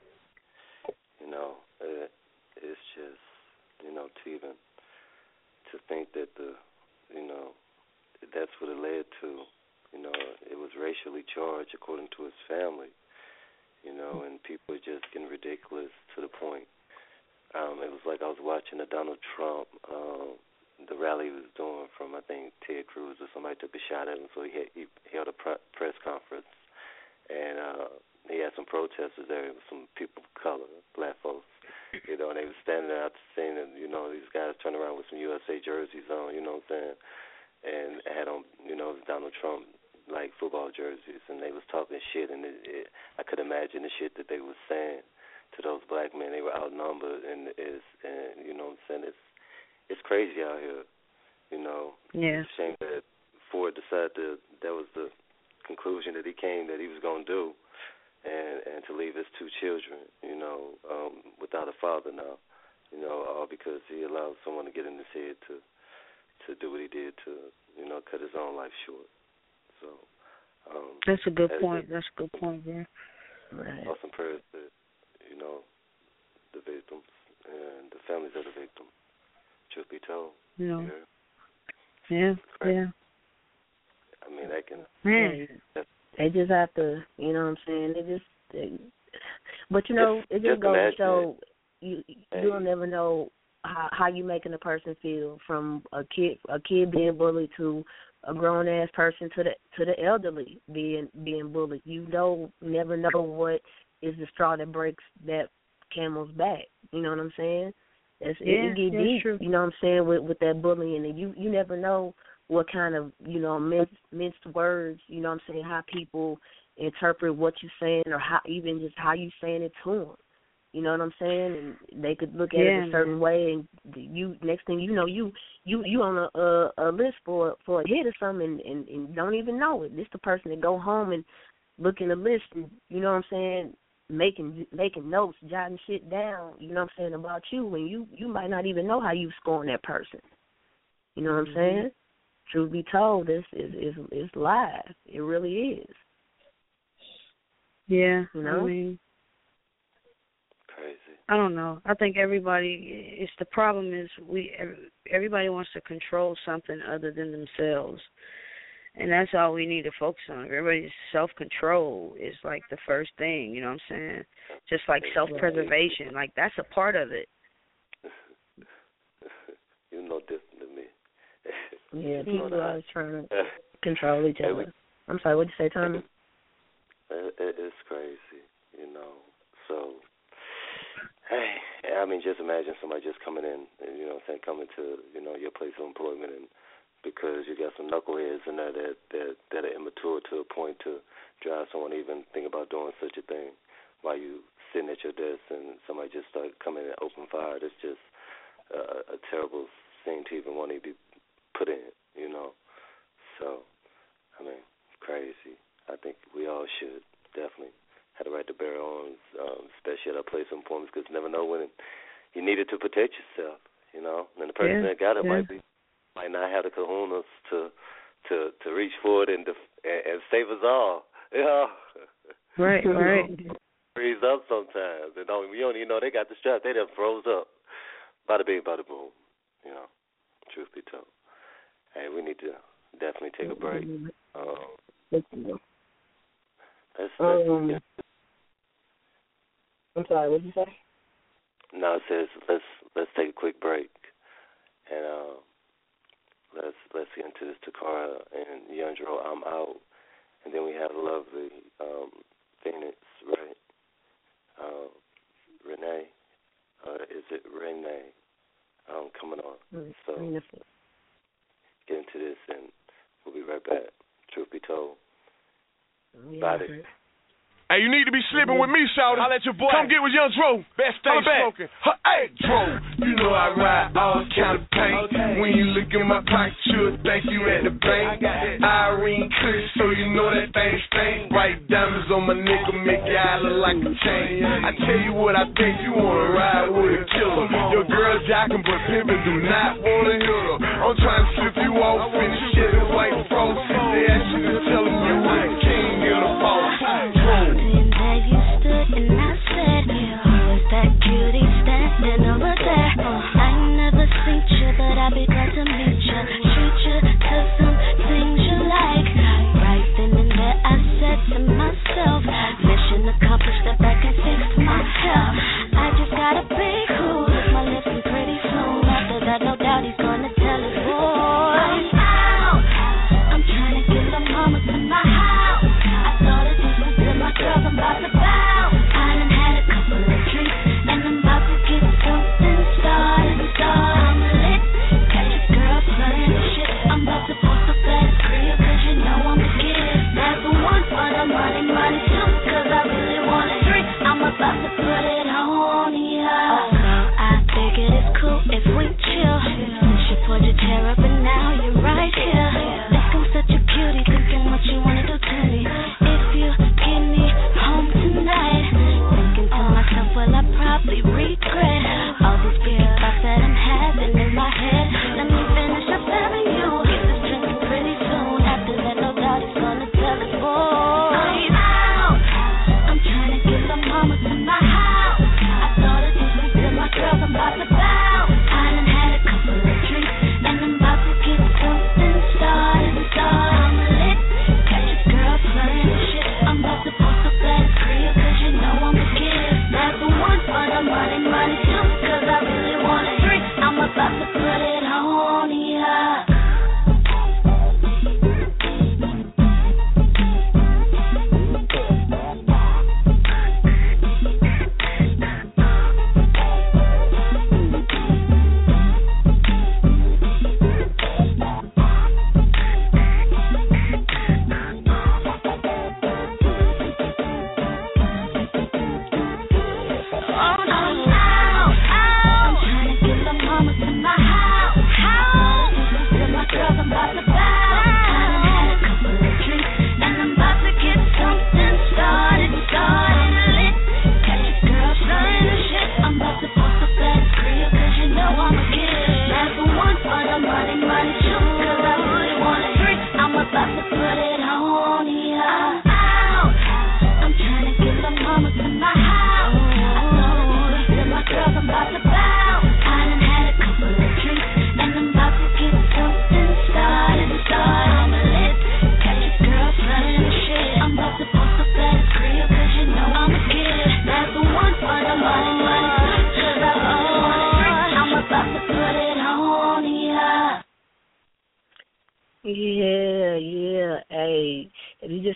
You know, it, it's just, you know, to even, to think that the, you know, that's what it led to. You know, it was racially charged according to his family, you know, and people are just getting ridiculous to the point. Um, it was like I was watching the Donald Trump, um, the rally he was doing from, I think, Ted Cruz or somebody took a shot at him, so he, had, he held a pre- press conference, and uh, he had some protesters there, some people of color, black folks, you know, and they were standing there out saying that, you know, these guys turn around with some U S A jerseys on, you know what I'm saying, and had on, you know, Donald Trump, like, football jerseys, and they was talking shit, and it, it, I could imagine the shit that they was saying to those black men. They were outnumbered, and, it's, and you know what I'm saying, it's, it's crazy out here, you know. Yeah. It's a shame that Ford decided to, that was the conclusion that he came, that he was going to do, and and to leave his two children, you know, um, without a father now, you know, all because he allowed someone to get in his head to to do what he did to, you know, cut his own life short. So um, that's a good point. That's a good point, man. Right. Awesome prayers to, you know, the victims and the families of the victims. Truth be told, you know. Yeah, yeah, yeah. I mean, that can. Man. They just have to, you know what I'm saying? They just, they, but you know, just, it just, just goes to show it. you you'll never know how how you making a person feel, from a kid a kid being bullied to a grown ass person to the to the elderly being being bullied. You know, never know what is the straw that breaks that camel's back. You know what I'm saying? It's, yeah, it, it get that's deep. True. You know what I'm saying, with with that bullying, and you you never know what kind of, you know, minced, minced words, you know what I'm saying, how people interpret what you're saying, or how even just how you saying it to them. You know what I'm saying? And they could look at yeah, it a certain man. way, and you next thing you know, you you you on a a, a list for for a hit or something, and, and, and don't even know it. This the person that go home and look in the list, and you know what I'm saying, making making notes, jotting shit down. You know what I'm saying, about you, when you you might not even know how you scoring that person. You know what mm-hmm. I'm saying? Truth be told, this is is is live. It really is. Yeah, you know. I mean, crazy. I don't know. I think everybody. It's the problem is we. Everybody wants to control something other than themselves, and that's all we need to focus on. Everybody's self-control is like the first thing. You know what I'm saying? Just like self-preservation. Like that's a part of it. You're no different than me. Yeah, people are always trying to control each other. We, I'm sorry, what'd you say, Tommy? It, it, it's crazy, you know. So, hey, I mean, just imagine somebody just coming in, and, you know what I'm saying, coming to, you know, your place of employment, and because you got some knuckleheads in there that, that, that are immature to a point to drive someone to even think about doing such a thing while you sitting at your desk and somebody just start coming and open fire. It's just uh, a terrible scene to even want to be put in, you know. So, I mean, crazy. I think we all should definitely have the right to bear arms, um, especially at our place of employment, because you never know when you need it to protect yourself, you know. And the person yeah, that got it yeah. might be might not have the kahunas to to to reach for it and def- and, and save us all. Yeah. Right, right. Freeze up sometimes, and don't, you don't even know they got the strap. They done froze up. Bada bing, bada boom. You know, truth be told. Hey, we need to definitely take a break. Um, let's, let's, um, yeah. I'm sorry, what did you say? No, it says let's let's take a quick break, and uh, let's let's get into this Takara and Yandro. I'm out, and then we have lovely um, Phoenix, right? Uh, Renee, uh, is it Renee? Um, coming on. Mm, so get into this, and we'll be right back. Truth be told, yeah, body. Hey, you need to be slipping with me, shawty. I'll let your boy. Come get with Young Dro. Best thing smoking. Hey, Dro, you know I ride all kind of paint. Okay. When you look in my pocket, you'll think you at the bank. Irene Kush, so you know that thing stink. White diamonds on my nigga make your eye look like a chain. I tell you what, I think you wanna ride with a killer. Your girl jocking, but pimpin' do not wanna hit her. I'm trying to slip you off in the shit in white frost. They ask you to tell them you was a king in a boss. Dro. And I said, who is that cutie standing over there? I never seen you, but I'll be glad to meet you. Treat you to some things you like. Right then and there, I said to myself, mission accomplished, that I can fix myself. I just gotta be cool, lick my lips and pretty soon. After that, no doubt he's gonna tell his boy, I'm out. I'm trying to get my mama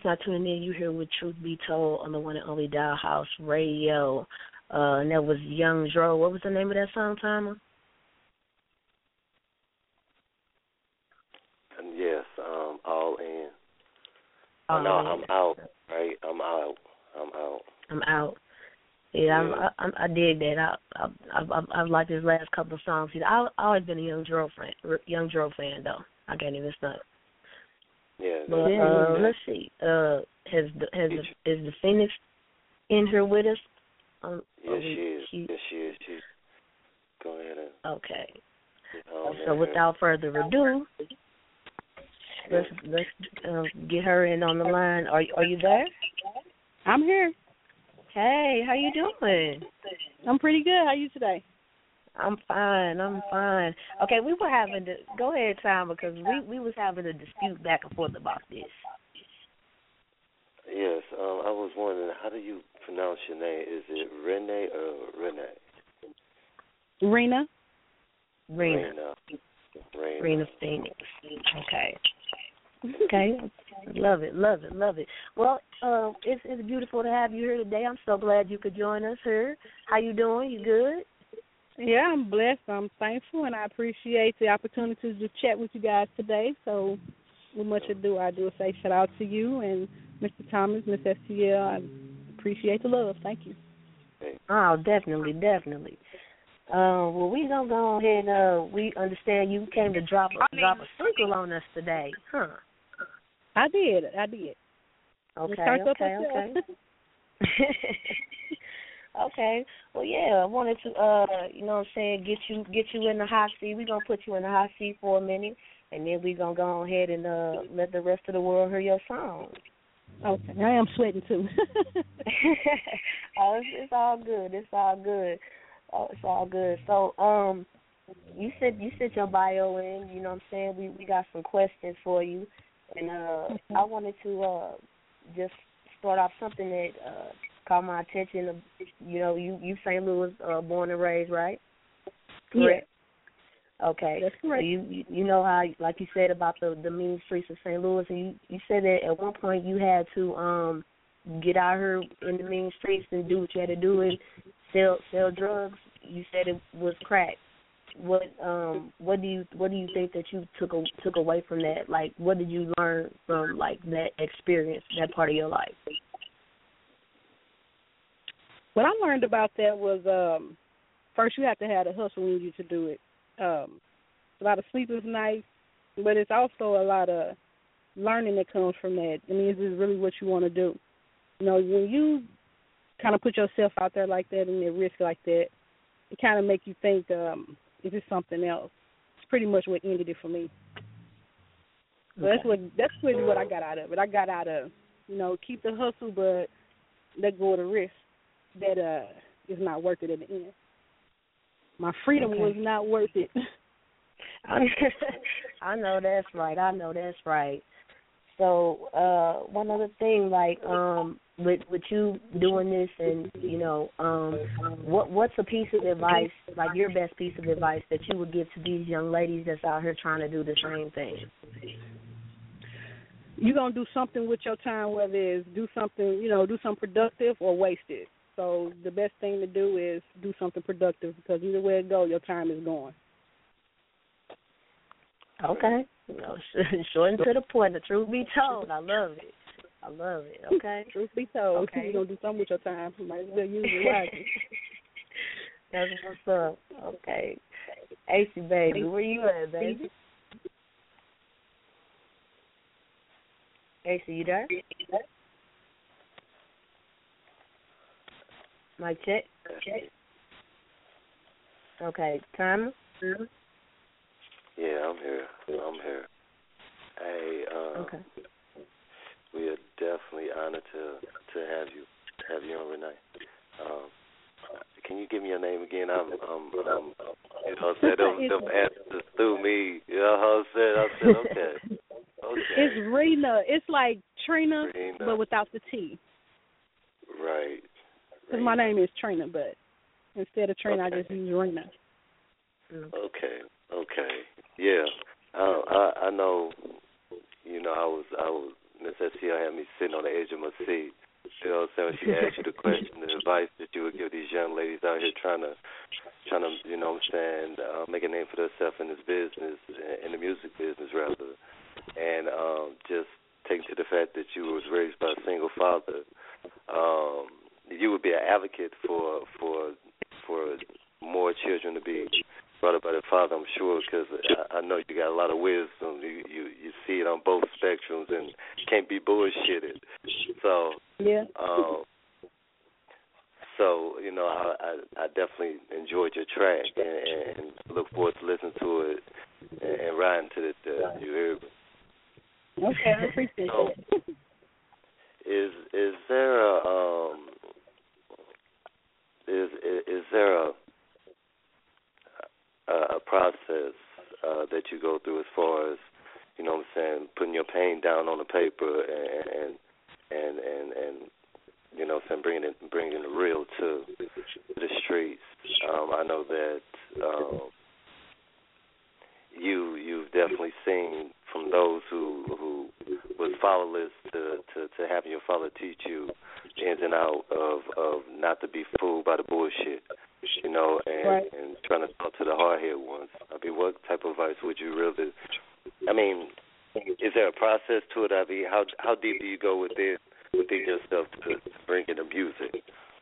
now tuning in, you here with Truth Be Told on the one and only Dial House Radio. Uh, and that was Young Dro. What was the name of that song, Timer? Yes, um, all in. Oh, no, yeah. I'm out, right? I'm out. I'm out. I'm out. Yeah, I'm, I, I'm, I dig that. I, I, I, I, I like his last couple of songs. I, I always been a Young Dro fan, Young Dro fan though. I can't even stunt. Yeah. But uh, let's see. Uh, has the, has the, is the Phoenix in here with us? Um, yes, she is. She, yes, she is. She's go ahead and. Okay. Oh, so without further ado, let's let's uh, get her in on the line. Are are you there? I'm here. Hey, how you doing? I'm pretty good. How are you today? I'm fine. I'm fine. Okay, we were having to go ahead, Tom, because we we was having a dispute back and forth about this. Yes, um, I was wondering, how do you pronounce your name? Is it Renee or Renee? Rena. Rena. Rena. Rena. Rena Phoenix. Okay. Okay. Love it, love it, love it. Well, uh, it's it's beautiful to have you here today. I'm so glad you could join us here. How you doing? You good? Yeah, I'm blessed. I'm thankful, and I appreciate the opportunity to chat with you guys today. So, with much ado, I do say shout out to you and Mister Thomas, Miss S T L. I appreciate the love. Thank you. Oh, definitely, definitely. Uh, well, we gonna go ahead and uh, we understand you came to drop a, drop a single on us today, huh? I did. I did. Okay, okay, okay. Okay. Well, yeah, I wanted to, uh, you know what I'm saying, get you get you in the hot seat. We're going to put you in the hot seat for a minute, and then we're going to go ahead and uh, let the rest of the world hear your song. Okay. I am sweating, too. Oh, it's, it's all good. It's all good. Oh, it's all good. So, um, you said you sent your bio in, you know what I'm saying? We, we got some questions for you, and uh, mm-hmm. I wanted to uh, just start off something that uh, caught my attention. You know, you you Saint Louis uh, born and raised, right? Correct. Yeah. Okay. That's correct. So you you, you know how, like you said about the, the mean streets of Saint Louis, and you, you said that at one point you had to um get out here in the mean streets and do what you had to do and sell sell drugs. You said it was crack. What um what do you what do you think that you took a, took away from that? Like, what did you learn from like that experience, that part of your life? What I learned about that was um, first you have to have the hustle in you to do it. Um, a lot of sleepless nights, but it's also a lot of learning that comes from that. I mean, is this really what you want to do? You know, when you kind of put yourself out there like that and at risk like that, it kind of make you think, um, is this something else? It's pretty much what ended it for me. So okay. that's what that's really what I got out of it. I got out of, you know, keep the hustle, but let go of the risk. That uh is not worth it at the end. My freedom okay. was not worth it. I know that's right. I know that's right. So uh, one other thing, like um, with with you doing this, and you know, um, what what's a piece of advice, like your best piece of advice that you would give to these young ladies that's out here trying to do the same thing? You're gonna do something with your time, whether it's do something, you know, do something productive or waste it. So the best thing to do is do something productive, because either way it goes, your time is gone. Okay. You know, short and to the point. The truth be told, I love it. I love it. Okay. Truth be told, okay. You're going to do something with your time. You might as well use it wisely. That's what's up. Okay. A C, baby, where you at, baby? A C, you there? Mic check. Check. Okay, time. Yeah, I'm here. I'm here. Hey, um, okay. We are definitely honored to to have you have you on, Renee. Um, can you give me your name again? I'm, I'm, I'm you know, said them, them answers through me. You know what I'm saying? I said, okay, okay. It's Rena. It's like Trina, Rena. but without the T. Right. Because my name is Trina, but instead of Trina, okay. I just use Rena. Okay, okay, yeah. I, I I know. You know, I was I was Miss S T L had me sitting on the edge of my seat. You know what I'm saying? When she asked you the question, the advice that you would give these young ladies out here trying to, trying to, you know what I'm saying, uh, make a name for themselves in this business, in the music business rather, and um, just take to the fact that you was raised by a single father. Um, you would be an advocate for for for more children to be brought up by their father, I'm sure, because I, I know you got a lot of wisdom. You, you you see it on both spectrums and can't be bullshitted. So yeah. Um, so you know, I, I I definitely enjoyed your track and, and look forward to listening to it and, and riding to it. Uh, you hear me? Okay, I appreciate so, that. Is is there a um is is, is there a a process uh, that you go through as far as, you know what I'm saying, putting your pain down on the paper and and and, and you know what I'm saying, bringing it bringing the real to the streets? Um, I know that um, you you've definitely seen from those who who was fatherless to, to, to having your father teach you the ins and out of, of not to be fooled by the bullshit, you know, and, right. and trying to talk to the hard-headed ones. I mean, what type of advice would you really, I mean, is there a process to it? I mean, how how deep do you go within, within yourself to, to bring in the music?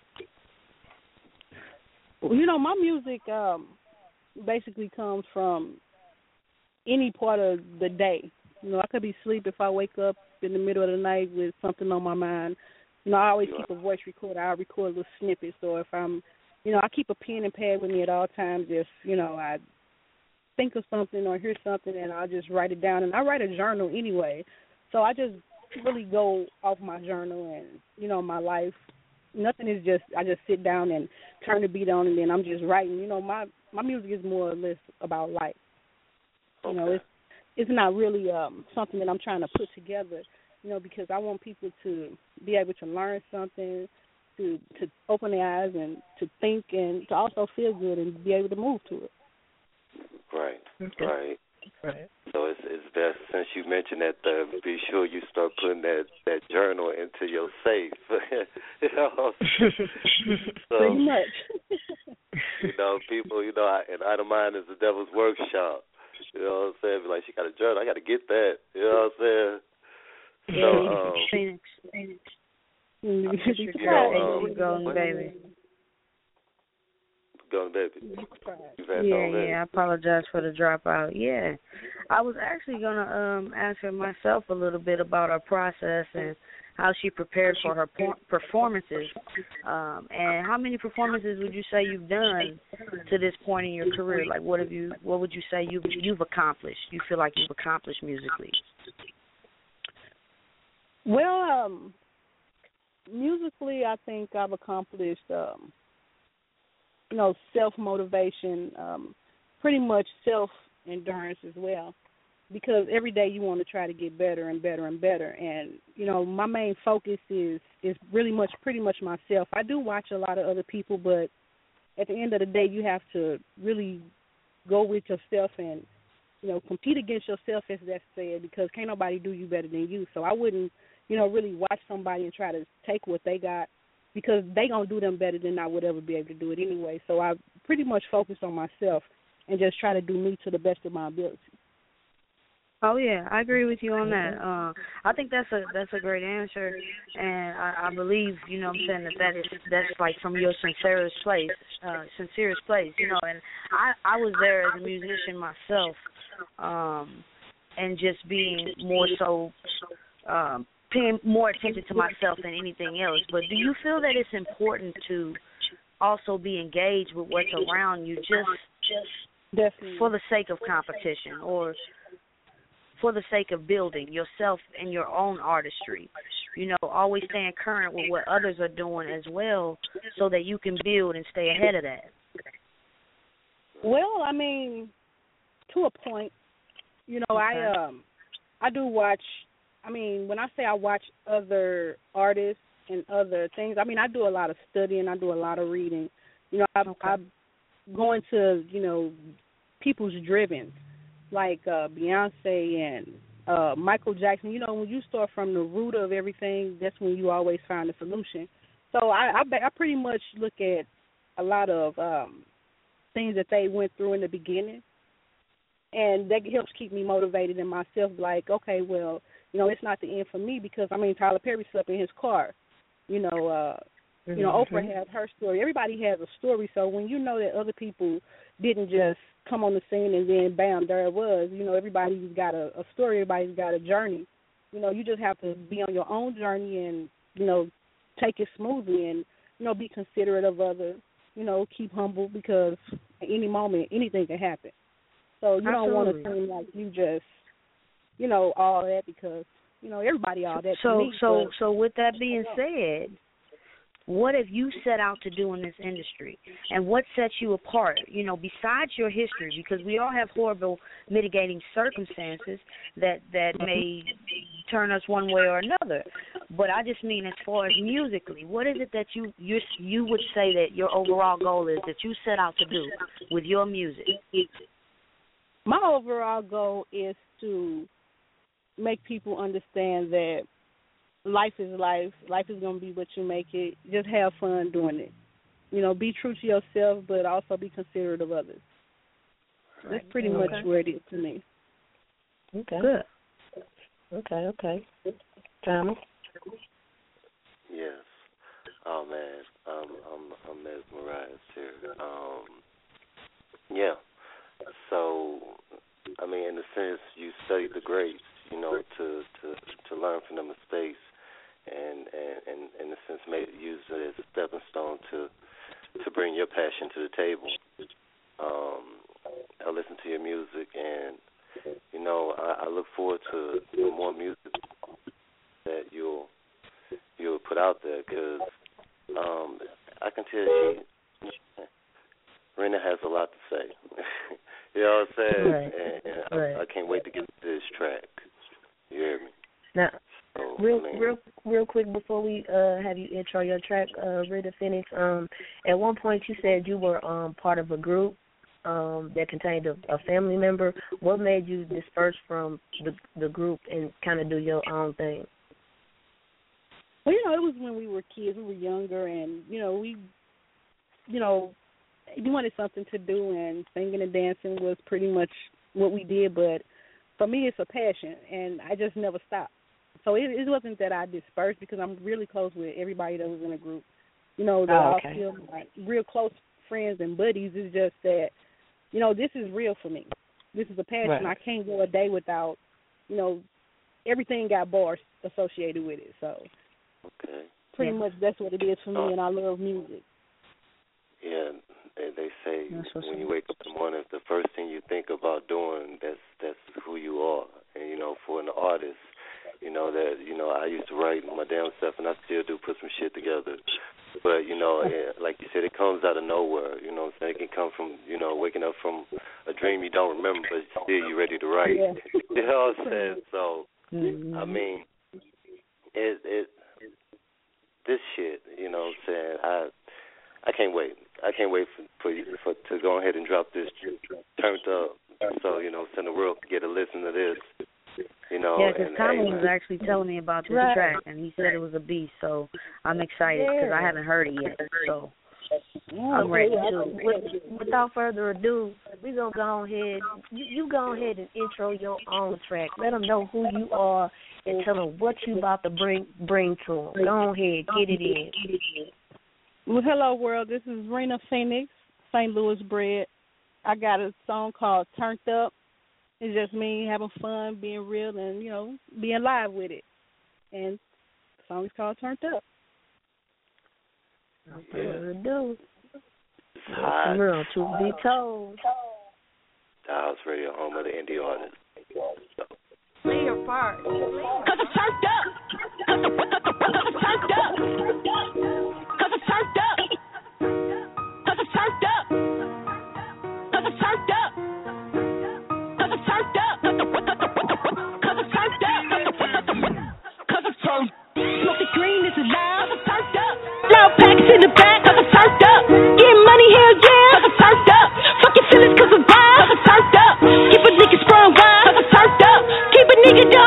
Well, you know, my music um, basically comes from any part of the day. You know, I could be asleep if I wake up in the middle of the night with something on my mind. You know, I always keep a voice recorder. I record little snippets. Or if I'm, you know, I keep a pen and pad with me at all times. If, you know, I think of something or hear something, and I'll just write it down. And I write a journal anyway. So I just really go off my journal and, you know, my life. Nothing is just, I just sit down and turn the beat on, and then I'm just writing. You know, my, my music is more or less about life. You know, it's it's not really um, something that I'm trying to put together, you know, because I want people to be able to learn something, to to open their eyes and to think and to also feel good and be able to move to it. Right, okay. right. Right. So it's it's best, since you mentioned that, uh, be sure you start putting that, that journal into your safe. You know? So, pretty much. You know, people, you know, I, and I don't mind is the devil's workshop. You know what I'm saying? Be like, she got a journal. I got to get that. You know what I'm saying? Yeah, so, um, Phoenix. Phoenix. You know, um, going, baby. Going, baby. Yeah, yeah. I apologize for the dropout. Yeah, I was actually gonna um ask her myself a little bit about her process and how she prepared for her performances. Um, and how many performances would you say you've done to this point in your career? Like, what have you? What would you say you've you've accomplished? You feel like you've accomplished musically? Well, um, musically, I think I've accomplished, um, you know, self-motivation, um, pretty much self-endurance as well, because every day you want to try to get better and better and better. And, you know, my main focus is, is really much, pretty much myself. I do watch a lot of other people, but at the end of the day, you have to really go with yourself and, you know, compete against yourself, as that's said, because can't nobody do you better than you. So I wouldn't, you know, really watch somebody and try to take what they got, because they going to do them better than I would ever be able to do it anyway. So I pretty much focus on myself and just try to do me to the best of my ability. Oh yeah, I agree with you on that. Uh, I think that's a that's a great answer, and I, I believe, you know what I'm saying, that that is that's like from your sincerest place, uh, sincerest place, you know. And I I was there as a musician myself, um, and just being more so, um, paying more attention to myself than anything else. But do you feel that it's important to also be engaged with what's around you, just just Definitely. for the sake of competition, or for the sake of building yourself and your own artistry? You know, always staying current with what others are doing as well, so that you can build and stay ahead of that. Well, I mean, to a point. You know, Okay. I um, I do watch. I mean, when I say I watch other artists and other things, I mean I do a lot of studying. I do a lot of reading. You know, I'm, Okay. I'm going to, you know, people's driven, like uh, Beyonce and uh, Michael Jackson. You know, when you start from the root of everything, that's when you always find a solution. So I, I, I pretty much look at a lot of um, things that they went through in the beginning, and that helps keep me motivated in myself. Like, okay, well, you know, it's not the end for me because I mean, Tyler Perry slept in his car. You know, uh, mm-hmm. you know, Oprah had her story. Everybody has a story. So when you know that other people didn't just come on the scene and then bam, there it was. You know, everybody's got a, a story. Everybody's got a journey. You know, you just have to be on your own journey and you know, take it smoothly and you know, be considerate of others. You know, keep humble because at any moment anything can happen. So you Absolutely. don't want to seem like you just, you know, all that because, you know, everybody all that. So, to me, so, but, so with that being said, what have you set out to do in this industry, and what sets you apart? You know, besides your history, because we all have horrible mitigating circumstances that that may turn us one way or another. But I just mean as far as musically, what is it that you you you would say that your overall goal is that you set out to do with your music? My overall goal is to make people understand that life is life. Life is going to be what you make it. Just have fun doing it. You know, be true to yourself, but also be considerate of others. Right. That's pretty okay. much where it is to me. Okay. Good. Okay, okay. Thomas? Yes. Oh, man. Um, I'm, I'm mesmerized here. Um, yeah. So, I mean, in a sense, you study the greats, you know, to, to, to learn from their mistakes. And, and, and in a sense, maybe use it as a stepping stone to to bring your passion to the table. Um, I listen to your music, and you know, I, I look forward to you know, more music that you'll you'll put out there because um, I can tell she, Rena has a lot to say. You know what I'm saying? Right. And, and right. I, I can't wait to get to this track. You hear me? Now. So, Real, I mean, real, real quick before we uh, have you intro your track, uh, Rita Phoenix. Um, at one point you said you were um, part of a group um, that contained a, a family member. What made you disperse from the the group and kind of do your own thing? Well, you know, it was when we were kids. We were younger, and you know, we, you know, we wanted something to do, and singing and dancing was pretty much what we did. But for me, it's a passion, and I just never stopped. So it, it wasn't that I dispersed because I'm really close with everybody that was in the group. You know, they're oh, all okay. still my real close friends and buddies. It's just that, you know, this is real for me. This is a passion. Right. I can't go a day without, you know, everything got bars associated with it. So okay. pretty yeah. much that's what it is for me, oh. and I love music. Yeah, they, they say That's when you wake up in the morning, the first thing you think about doing, that's that's who you are. And, you know, for an artist, you know, that, you know, I used to write my damn stuff, and I still do put some shit together. But, you know, it, like you said, it comes out of nowhere. You know what I'm saying? It can come from, you know, waking up from a dream you don't remember, but still you're ready to write. Yeah. You know what I'm saying? So, mm-hmm. I mean, it, it, this shit, you know what I'm saying, I I can't wait. I can't wait for, for you for, to go ahead and drop this turned up so, you know, so the world can get a listen to this. You know, yeah, because and, Tommy and, was actually telling me about this right. track, and he said it was a beast. So I'm excited because yeah. I haven't heard it yet. So Yeah, I'm ready yeah, to. With, without further ado, we gonna go ahead. You, you go ahead and intro your own track. Let them know who you are and tell them what you about to bring bring to them. Go ahead, get it in. Well, hello, world. This is Rena Phoenix, Saint Louis bred. I got a song called Turned Up. It's just me having fun, being real, and, you know, being live with it. And the song is called Turned Up. No further ado. Hot. Real, truth be told. The House Radio, home of the indie artists. Play your part. Cause I'm turned up. Cause I'm, cause I'm turned up. Cause I'm turned up. Cause I'm turned up. Cause I'm turned up. Cause I'm turned up. Cause I'm turned up. Cause I'm turned. Smoking green, this is loud. Cause I'm turned up. Loud packets in the back. Cause I'm turned up. Getting money, hell yeah. Cause I'm turned up. Fuck your feelings cause I'm wild. Cause I'm turned up. Keep a nigga sprung wild. Cause I'm turned up. Keep a nigga down.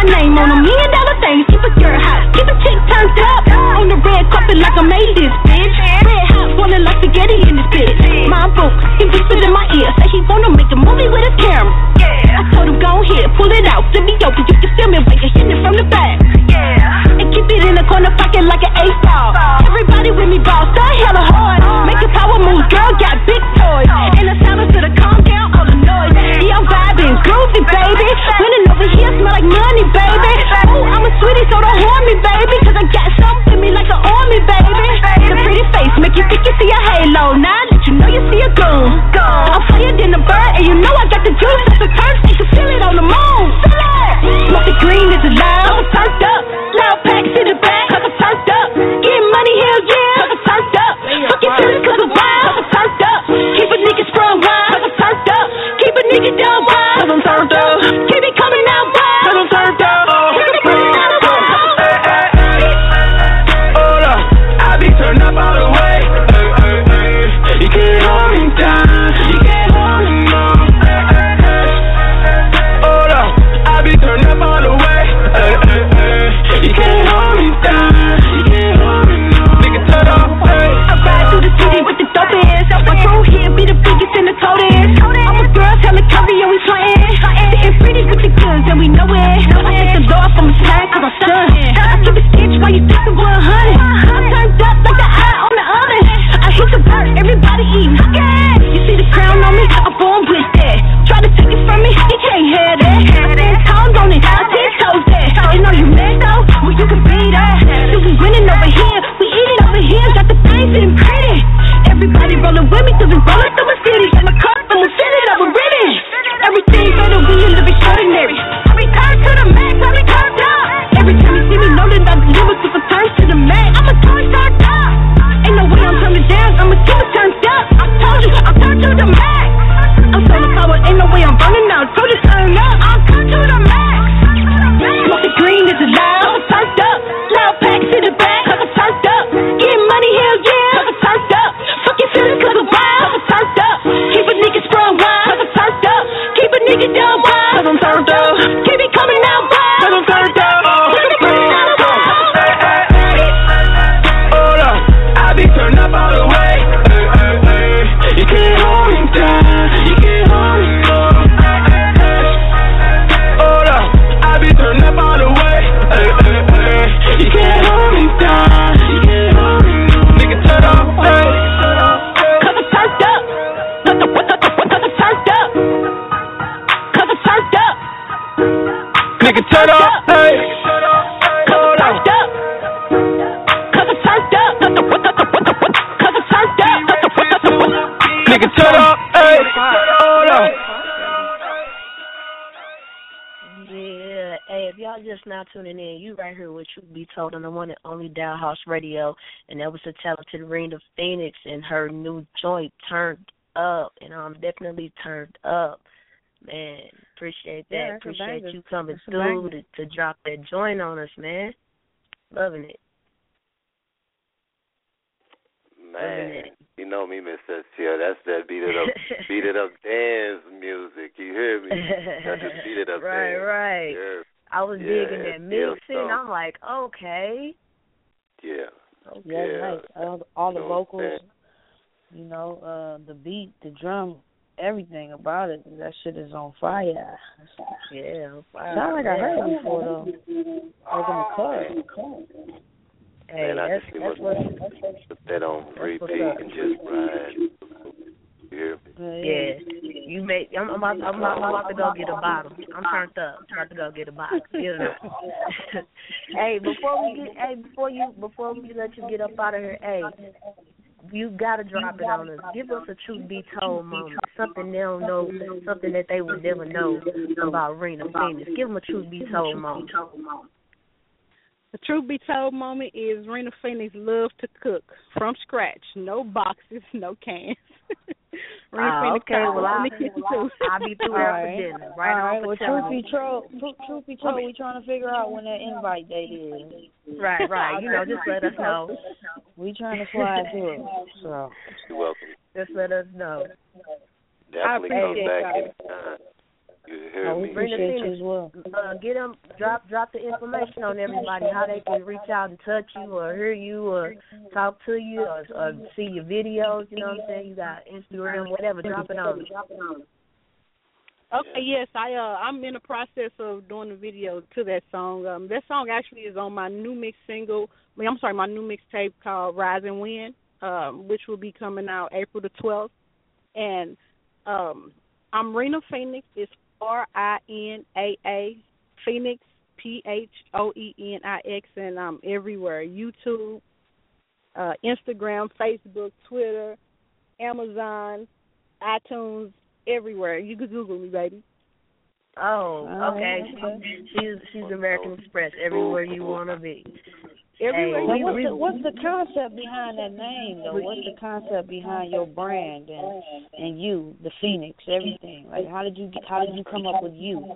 my name on a million dollar thing. Keep a girl hot, keep a chick turned up. On the red carpet like I made this, bitch. Red hot, swollen like spaghetti in this bitch. My boo, he whispered in my ear, say he wanna make a movie with his camera. I told him go ahead, pull it out, flip me open, you can feel me when you hit it from the back. And keep it in the corner pocket like an ace ball. Everybody with me, boss, so hella hard. Making power moves, girl, got big toys. And the silence to the calm down, all the noise. Yeah, I'm vibing, groovy, baby. Running over here, smell like money, baby. Ooh, I'm a sweetie, so don't harm me, baby. Cause I got something in me like an army, baby. The pretty face, make you think you see a halo. Now I let you know you see a goon. I'm higher than a bird, and you know I got the juice. That's the turn, you can feel it on the moon. Smoke the green is allowed, I'm turned up. Loud packs in the back, cause I'm turned up. Getting money, hell yeah, cause I'm turned up. Fucking feelings cause I'm wild, cause I'm turned up. Keep a nigga sprung wild, cause I'm turned up. Keep a nigga down wild, cause I'm turned up. Keep it coming out wild, cause I'm turned up. Keep it coming out wild. Hold up, I be turned up all the way. You can't hold me down, you can't hold me down. Hold up, I be turned up all the way. You can't hold me down, you can't hold me down. Nigga, turn up, hey. I ride through the city with the dope ass. My crew here be the biggest in the coldest. I'm a girl, tell the cover, and we playing. Sitting pretty with the guns, and we know it. I take the law from the side, cause I'm stunned. I keep it stitched while you think the one hundred. I'm turned up like the eye on the oven. I hit the bird, everybody eating. You see the crown on me, I'm born with that. Try to take it from me, you can't have that. I stand tall on it, I ten toes that. And are you mad though? Well, you can be that. So we winning over here, we eating over here. Got the things sitting pretty. Everybody rolling with me, cause we rolling through the city. Got my cup and we fill it up, we're ready. Everything better, we live extraordinary. I return to the max, I return up. Every time you see me, know that I deliver to return to the max. I'm a toy turned up. Ain't no way I'm turning down, I'ma keep it turned up. I told you, I'm turned to the max. I'm solar power, ain't no way I'm burning out. Told you turn up, I'm turned to the max. Smoke the green is allowed, I'm turned up. Loud packs in the back, cause I'm turned up. Getting money, hell yeah, cause I'm turned up. Fucking feelings cause I'm wild, cause I'm turned up. Keep a nigga sprung wild, cause I'm turned up. Keep a nigga down wild, cause I'm turned up. Keep it coming out wild, cause I'm turned up. Keep it coming out wild. Hold up, I be turned up all the way. You can't hold me down, you can't hold me down. Hold up, I be turned up all the way. You can't hold me down, you can't hold me down. Nigga, turn up, hey. Cause I'm turned up. Cause I'm turned up. Cause I'm turned up. Nigga, turn up, hey. Cause I'm turned up. Cause I'm turned up. Cause I'm turned up. Nigga, turn up, hey. Hold up. Yeah, hey, if y'all just now tuning in, you right here with Truth Be Told on the one and only Dow House Radio, and that was the talented Rena Phoenix and her new joint, Turned Up, and I'm definitely turned up. Man, appreciate that. Yeah, appreciate you coming that's through to, to drop that joint on us, man. Loving it. Man, you know me, Miss S T L. That's that beat it up, beat it up dance music. You hear me? That's just beat it up right, dance. Right, right. Yeah. I was yeah, digging that mixing. So. I'm like, okay. Yeah. Okay. Yeah, nice. All, all the so, vocals, man. you know, uh, the beat, the drum, everything about it. That shit is on fire. Yeah, on fire. Sound like I heard it before though. Like in the club. Hey, man, I that's, just that's must what, put that on repeat and just ride. You hear me? Yeah, you make. I'm, I'm, about, I'm, about, I'm about to go get a bottle. I'm turned up. I'm about to go get a bottle. You know. Hey, before we get, hey, before you, before we let you get up out of here, hey, you gotta drop it on us. Give us a Truth Be Told moment, something they don't know, something that they would never know about Rena Phoenix. Give them a Truth Be Told moment. The Truth Be Told moment is Rena Phoenix loves to cook from scratch. No boxes, no cans. Rena uh, Phoenix okay, well, I'll, in the kitchen too. I'll be through there right. for dinner. Right All right. on Well, for truth be told, truth be told, we trying to figure out when that invite date is. Right, right. You know, just let us know. We trying to slide through it. So. You're welcome. Just let us know. Definitely come back anytime. You hear oh, we me? appreciate you as well. Uh, get them, drop, drop the information on everybody, how they can reach out and touch you or hear you or talk to you or, or see your videos. You know what I'm saying? You got Instagram, whatever. Drop it on. Drop it on. Okay, yes, I uh I'm in the process of doing the video to that song. Um, that song actually is on my new mix single. I mean, I'm sorry, my new mixtape called Rise and Win, um, which will be coming out April the twelfth. And um, I'm Rena Phoenix. It's R I N A A Phoenix, P H O E N I X, and I'm everywhere: YouTube, uh, Instagram, Facebook, Twitter, Amazon, iTunes. Everywhere. You can Google me, baby. Oh, okay. She's she's American Express. Everywhere you want to be. Everywhere. Hey, so what's, the, what's the concept behind that name, though? What's the concept behind your brand and and you, the Phoenix, everything? Like, how did you get, how did you come up with you?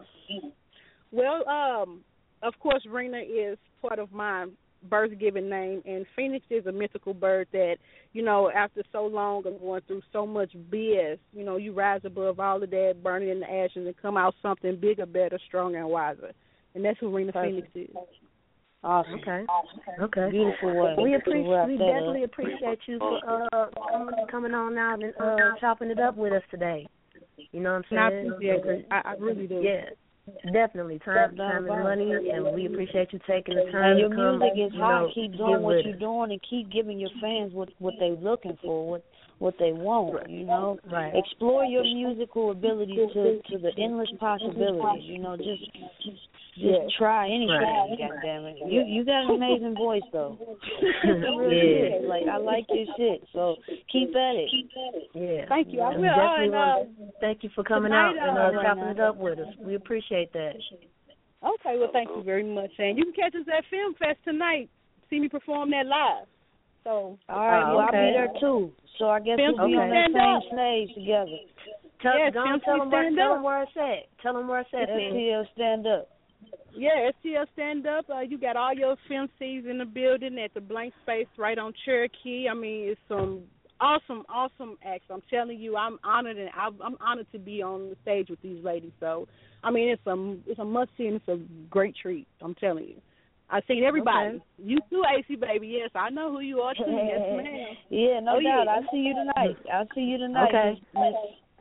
Well, um, of course, Rena is part of my birth-given name, and Phoenix is a mythical bird that, you know, after so long of going through so much B S, you know, you rise above all of that, burning in the ashes, and come out something bigger, better, stronger, and wiser. And that's who Rena Phoenix is. Awesome. Okay. Okay. Beautiful way. We appreciate. We definitely up. appreciate you for uh coming, coming on out and uh chopping it up with us today. You know what I'm saying? I appreciate it. I, I really do. Yeah. Definitely, time, time is money, and we appreciate you taking the time. And your to come, music is you hot. know, Keep doing what you're us. doing, and keep giving your fans what what they're looking for, what what they want. You know, right. Explore your musical abilities to to the endless possibilities. You know, just just Yeah. try anything. Right. God damn it, you you got an amazing voice though. You really Yeah. did. Like I like your shit, so keep at it. Yeah. Thank you. I We will. definitely And, want uh, to thank you for coming tonight, out and uh, uh, right chopping now. it up with us. We appreciate that. Okay, well, thank you very much. And you can catch us at Film Fest tonight. See me perform that live. So, all right, Oh, well I'll okay. be there too. So I guess Film we'll be okay. on that stand same up. stage together. Tell, Yes, go Film on, tell Fest them where, stand tell up. them where it's at. Tell them where it's at, S man. T L stand up. Yeah, S T L Stand Up. Uh, you got all your film Cs in the building at the Blank Space right on Cherokee. I mean, it's some awesome, awesome acts. I'm telling you, I'm honored and I'm, I'm honored to be on the stage with these ladies. So, I mean, it's a it's a must see and it's a great treat. I'm telling you. I've seen everybody. Okay. You too, A C baby. Yes, I know who you are too. Yes, ma'am. Yeah, no Oh, doubt. yeah. I'll see you tonight. I'll see you tonight. Okay. Miss,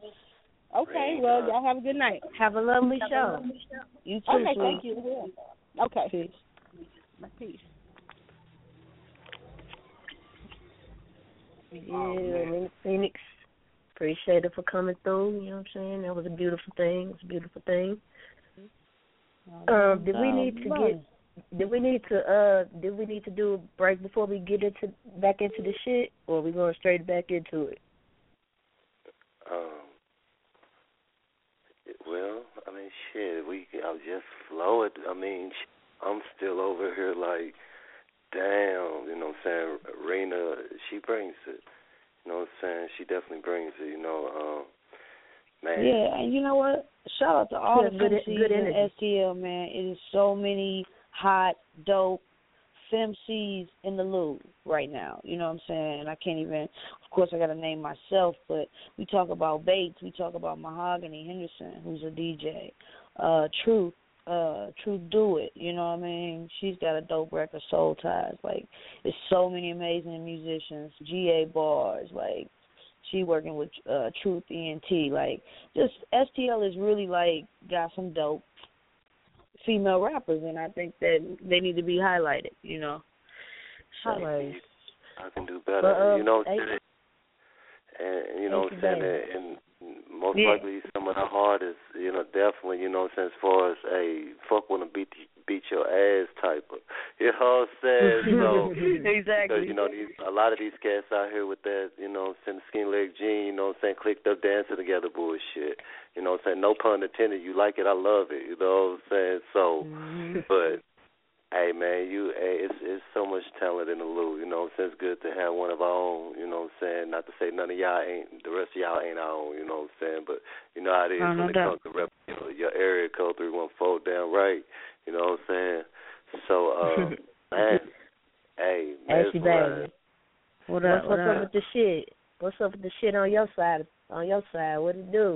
Okay, well, y'all have a good night. Have a lovely show. you too, Okay, sweet. thank you. Okay. Peace. Peace. Yeah, Phoenix. Appreciate it for coming through. You know what I'm saying? That was a beautiful thing. It was a beautiful thing. Um, did we need to get? Did we need to? Uh, did we need to do a break before we get into back into the shit, or are we going straight back into it? Um. Well, I mean, shit. We, I'll just flow it. I mean, I'm still over here like, damn. You know what I'm saying? Rena, she brings it. You know what I'm saying? She definitely brings it. You know, um, man. Yeah, and you know what? Shout out to all Good- the good- M Cs good in energy. S T L, man. It is so many hot, dope Fem Cs in the loop right now. You know what I'm saying? I can't even, of course, I got to name myself, but we talk about Bates, we talk about Mahogany Henderson, who's a D J, uh, Truth, uh, Truth Do It, you know what I mean? She's got a dope record, Soul Ties. Like, there's so many amazing musicians, G A Bars, like, she working with uh, Truth E N T. Like, just S T L is really, like, got some dope female rappers, and I think that they need to be highlighted, you know. So, Highlighted. I can do better. But, um, you know, hey, and you know what I'm saying, and most Yeah. likely some of the hardest, you know, definitely, you know what I'm saying, as far as a fuck wanna beat beat your ass type of, you know what I'm saying? So exactly. because, you know, these a lot of these cats out here with that, you know what I'm saying, skin leg jean, you know what I'm saying, clicked up dancing together bullshit. You know what I'm saying? No pun intended, you like it, I love it, you know what I'm saying? So Mm-hmm. but hey man, you hey, it's it's so much talent in the loop, you know what I'm saying? It's good to have one of our own, you know what I'm saying? Not to say none of y'all ain't, the rest of y'all ain't our own, you know what I'm saying? But you know how it is Oh, no when it doubt. comes to rep, you know, your area code three one four down right, you know what I'm saying? So um man, hey, Ashley mesmerized. baby. What What's, up, what's what up up? with the shit? What's up with the shit on your side? On your side, what it do?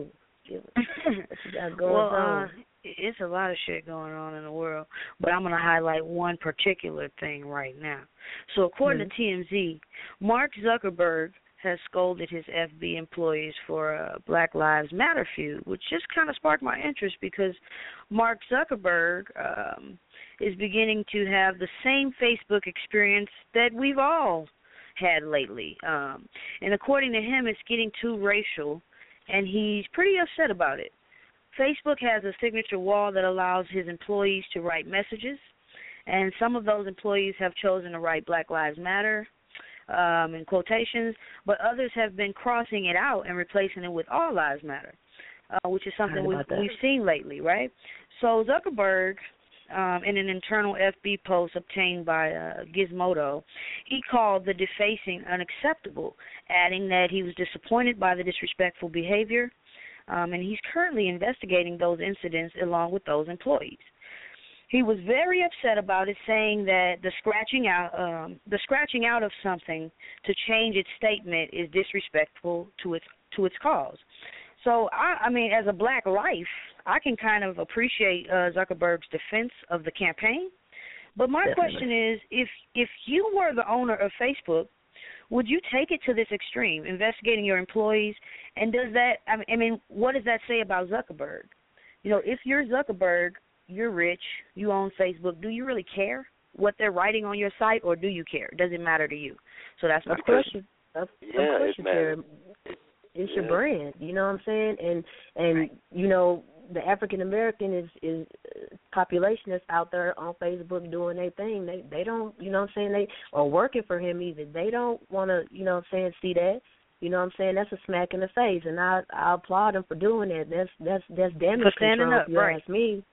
Give it. What you got going well, on? Uh, it's a lot of shit going on in the world, but I'm going to highlight one particular thing right now. So according mm-hmm. to T M Z, Mark Zuckerberg has scolded his F B employees for a Black Lives Matter feud, which just kind of sparked my interest because Mark Zuckerberg um, is beginning to have the same Facebook experience that we've all had lately. Um, and according to him, it's getting too racial, and he's pretty upset about it. Facebook has a signature wall that allows his employees to write messages, and some of those employees have chosen to write Black Lives Matter um, in quotations, but others have been crossing it out and replacing it with All Lives Matter, uh, which is something we've, we've seen lately, right? So Zuckerberg, um, in an internal F B post obtained by uh, Gizmodo, he called the defacing unacceptable, adding that he was disappointed by the disrespectful behavior, um, and he's currently investigating those incidents along with those employees. He was very upset about it, saying that the scratching out, um, the scratching out of something to change its statement is disrespectful to its to its cause. So, I, I mean, as a black life, I can kind of appreciate uh, Zuckerberg's defense of the campaign. But my Definitely. question is, if if you were the owner of Facebook, would you take it to this extreme, investigating your employees? And does that, I mean, what does that say about Zuckerberg? You know, if you're Zuckerberg, you're rich, you own Facebook, do you really care what they're writing on your site, or do you care? Does it matter to you? So that's my of course question. You, of, yeah, of course it you care. It's yeah. your brand, you know what I'm saying? And, and right. you know, the African-American is, is population that's out there on Facebook doing their thing. They they don't, you know what I'm saying, they are working for him either. They don't want to, you know what I'm saying, see that. You know what I'm saying? That's a smack in the face, and I I applaud him for doing that. That's that's that's damage for standing control, up, if you right. ask me.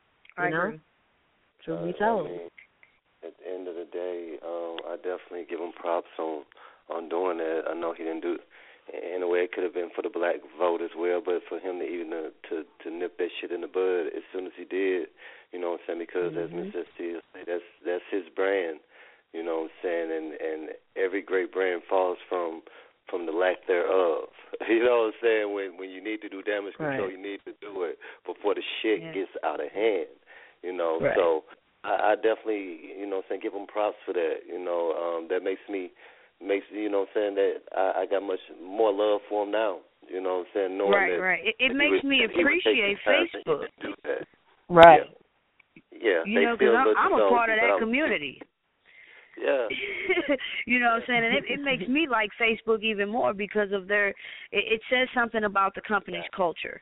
I You know? agree. Truth Uh, be told. I mean, at the end of the day, um, I definitely give him props on on doing that. I know he didn't do in a way it could have been for the black vote as well, but for him to even uh, to to nip that shit in the bud as soon as he did, you know what I'm saying? Because mm-hmm. as Miss Estia said, that's that's his brand, you know what I'm saying? And and every great brand falls from from the lack thereof. You know what I'm saying? When when you need to do damage control, right. you need to do it before the shit yeah. gets out of hand. You know, right. so I, I definitely, you know what I'm saying, give him props for that. You know, um, that makes me makes you know what I'm saying, that I, I got much more love for him now. You know what I'm saying, knowing right, that right. It, it that makes would, me appreciate Facebook. Do that. Right. Yeah, yeah you know, because I'm, I'm a part of that community. Yeah. You know what I'm saying? And it, it makes me like Facebook even more because of their, it, it says something about the company's culture.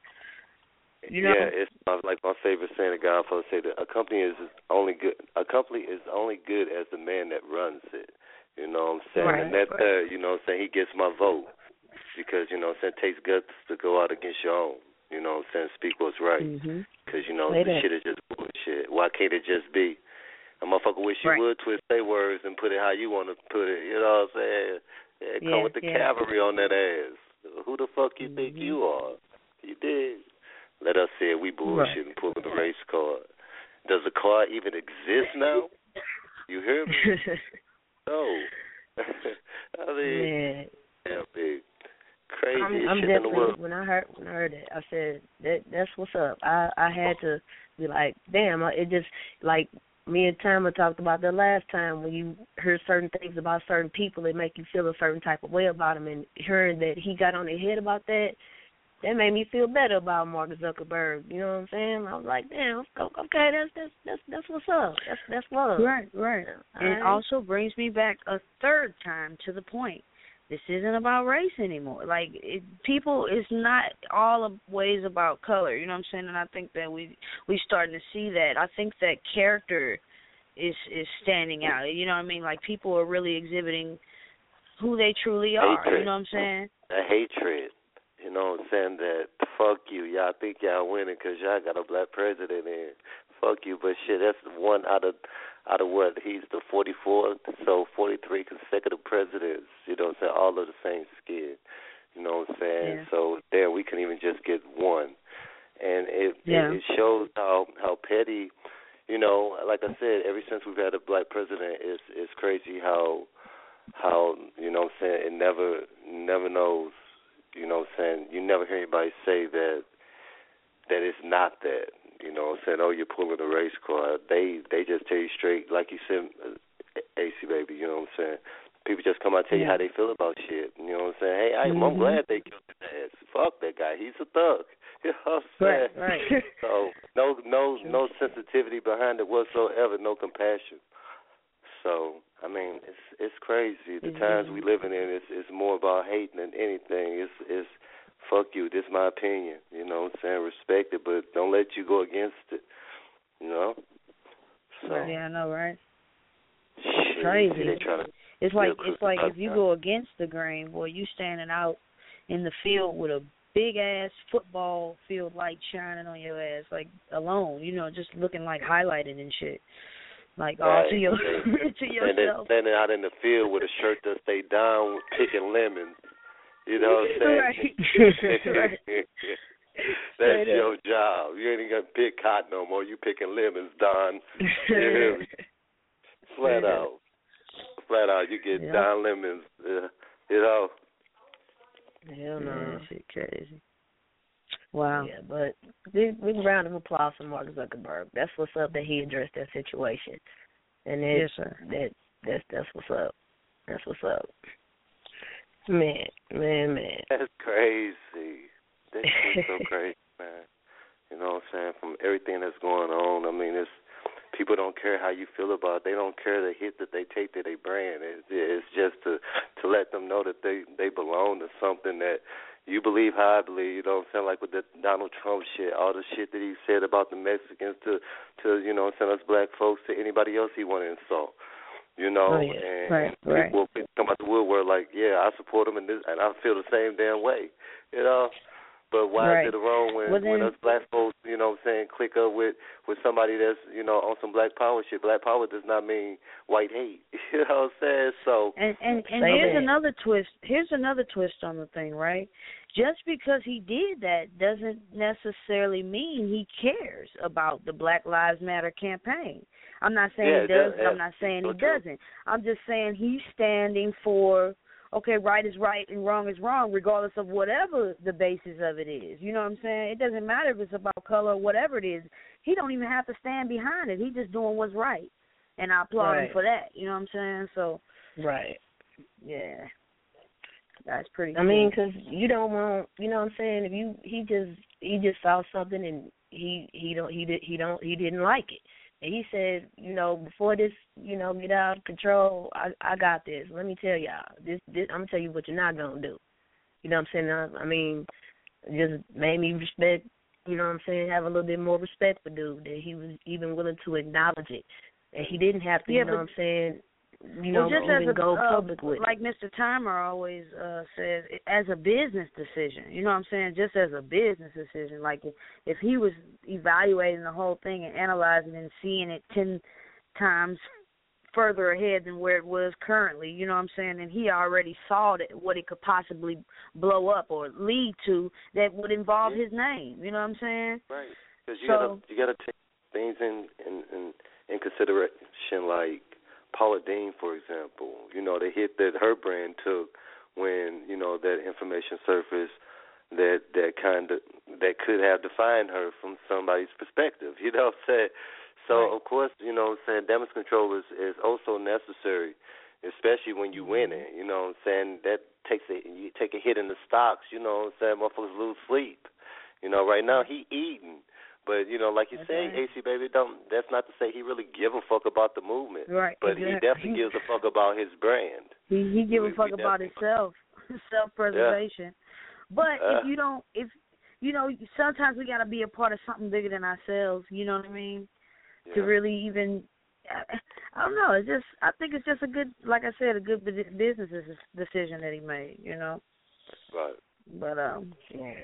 You know? Yeah, it's like my favorite saying. The Godfather say that a company is only good. A company is only good as the man that runs it. You know what I'm saying? Right, and that, right. uh, you know what I'm saying, he gets my vote because, you know what I'm saying, it takes guts to go out against your own. You know what I'm saying? Speak what's right. Mm-hmm. Because, you know, Say the that. shit is just bullshit. Why can't it just be? A motherfucker wish you right. would twist their words and put it how you want to put it. You know what I'm saying? Yeah, come yeah, with the yeah. cavalry on that ass. Who the fuck you mm-hmm. think you are? You dig? Let us say we bullshit and pull the race card. Does the car even exist now? You hear me? No. I mean, yeah. yeah, big. Crazy I'm, I'm shit in the definitely world. when I heard when I heard it, I said that that's what's up. I I had to be like, damn. It just like me and Tama talked about that last time. When you hear certain things about certain people, it make you feel a certain type of way about them. And hearing that he got on their head about that, that made me feel better about Mark Zuckerberg. You know what I'm saying? I was like, damn, okay, that's that's that's that's what's up. That's that's love. Right, right. All And right. it also brings me back a third time to the point. This isn't about race anymore. Like, it, people, it's not always about color. You know what I'm saying? And I think that we we starting to see that. I think that character is is standing out. You know what I mean? Like, people are really exhibiting who they truly are. Hatred. You know what I'm saying? The hatred. You know what I'm saying? That fuck you. Y'all think y'all winning because y'all got a black president in. Fuck you. But shit, that's one out of out of what? He's the forty-fourth, so forty-three consecutive presidents. You know what I'm saying? All of the same skin. You know what I'm saying? Yeah. So there, we can even just get one, and it, Yeah. it it shows how how petty. You know, like I said, ever since we've had a black president, it's it's crazy how how you know what I'm saying, it never never knows. You know what I'm saying? You never hear anybody say that that it's not that. You know what I'm saying? Oh, you're pulling a race car. They they just tell you straight, like you said, A C baby, you know what I'm saying? People just come out and tell you yeah. how they feel about shit. You know what I'm saying? Hey, I, mm-hmm. I'm glad they killed his ass. Fuck that guy. He's a thug. You know what I'm saying? Right, right. So no no no sensitivity behind it whatsoever, no compassion. So I mean, it's it's crazy. The mm-hmm. times we living in, it's it's more about hating than anything. It's it's fuck you. This is my opinion. You know what I'm saying? Respect it, but don't let you go against it. You know. So yeah, I know, right? Shit, crazy. To, it's like it's like if you go against the grain, boy, you standing out in the field with a big ass football field light shining on your ass, like alone, you know, just looking like highlighted and shit, like all right. to your to yourself. And then standing out in the field with a shirt that stay down, picking lemons. You know what I'm saying? Right. right. That's your job. You ain't gonna pick cotton no more. You picking lemons, Don. You hear me? Flat out, flat out. You get yeah. Don Lemons. Uh, you know. Hell no, yeah, shit crazy. Wow. Yeah, but big, big round of applause for Mark Zuckerberg. That's what's up that he addressed that situation, and it, yes, sir. that that's that's what's up. That's what's up. Man, man, man. That's crazy. That's so crazy, man. You know what I'm saying? From everything that's going on, I mean, it's people don't care how you feel about it. They don't care the hit that they take to their brand. It's, it's just to to let them know that they, they belong to something that you believe how I believe. You know what I'm saying? Like with the Donald Trump shit, all the shit that he said about the Mexicans to, to you know what I'm saying, us black folks, to anybody else he want to insult. You know, oh, yeah. and right, people right. come out the woodwork like, yeah, I support him, and this, and I feel the same damn way. You know. But why right. is it wrong when, well, then, when us black folks, you know what I'm saying, click up with, with somebody that's, you know, on some black power shit? Black power does not mean white hate. You know what I'm saying? So And and, and here's that. another twist. Here's another twist on the thing, right? Just because he did that doesn't necessarily mean he cares about the Black Lives Matter campaign. I'm not saying yeah, he does. Yeah, I'm not saying so he true. doesn't. I'm just saying he's standing for, okay, right is right and wrong is wrong, regardless of whatever the basis of it is. You know what I'm saying? It doesn't matter if it's about color or whatever it is. He don't even have to stand behind it. He's just doing what's right, and I applaud right. him for that. You know what I'm saying? So, right, yeah, that's pretty. I cool. mean, because you don't want, you know what I'm saying? If you he just he just saw something and he he don't he did he don't he didn't like it. And he said, you know, before this, you know, get out of control, I I got this. Let me tell y'all, this, this I'm gonna tell you what you're not gonna do. You know what I'm saying? I, I mean, just made me respect. You know what I'm saying? Have a little bit more respect for dude that he was even willing to acknowledge it, and he didn't have to. Yeah, you know but, what I'm saying? You know, well, just even as a, go uh, public with like it. Mister Timer always uh, says, as a business decision. You know what I'm saying? Just as a business decision. Like if, if he was evaluating the whole thing and analyzing and seeing it ten times further ahead than where it was currently, you know what I'm saying? And he already saw that what it could possibly blow up or lead to that would involve yeah. his name. You know what I'm saying? Right. Because you so, gotta you gotta take things in in, in in consideration, like Paula Deen, for example. You know, the hit that her brand took when, you know, that information surfaced that that kind of that could have defined her from somebody's perspective. You know what I'm saying? So right. of course, you know what I'm saying, damage control is, is also necessary, especially when you win it. You know what I'm saying? That takes a you take a hit in the stocks, you know what I'm saying, motherfuckers lose sleep. You know, right now he eating. But, you know, like you say, right. A C baby, don't that's not to say he really give a fuck about the movement. Right. But exactly. he definitely gives a fuck about his brand. He he give we, a fuck about himself, self preservation. Yeah. But uh, if you don't if you know, sometimes we gotta be a part of something bigger than ourselves, you know what I mean? Yeah. To really even I, I don't know, it's just I think it's just a good like I said, a good business decision that he made, you know. Right. But um yeah.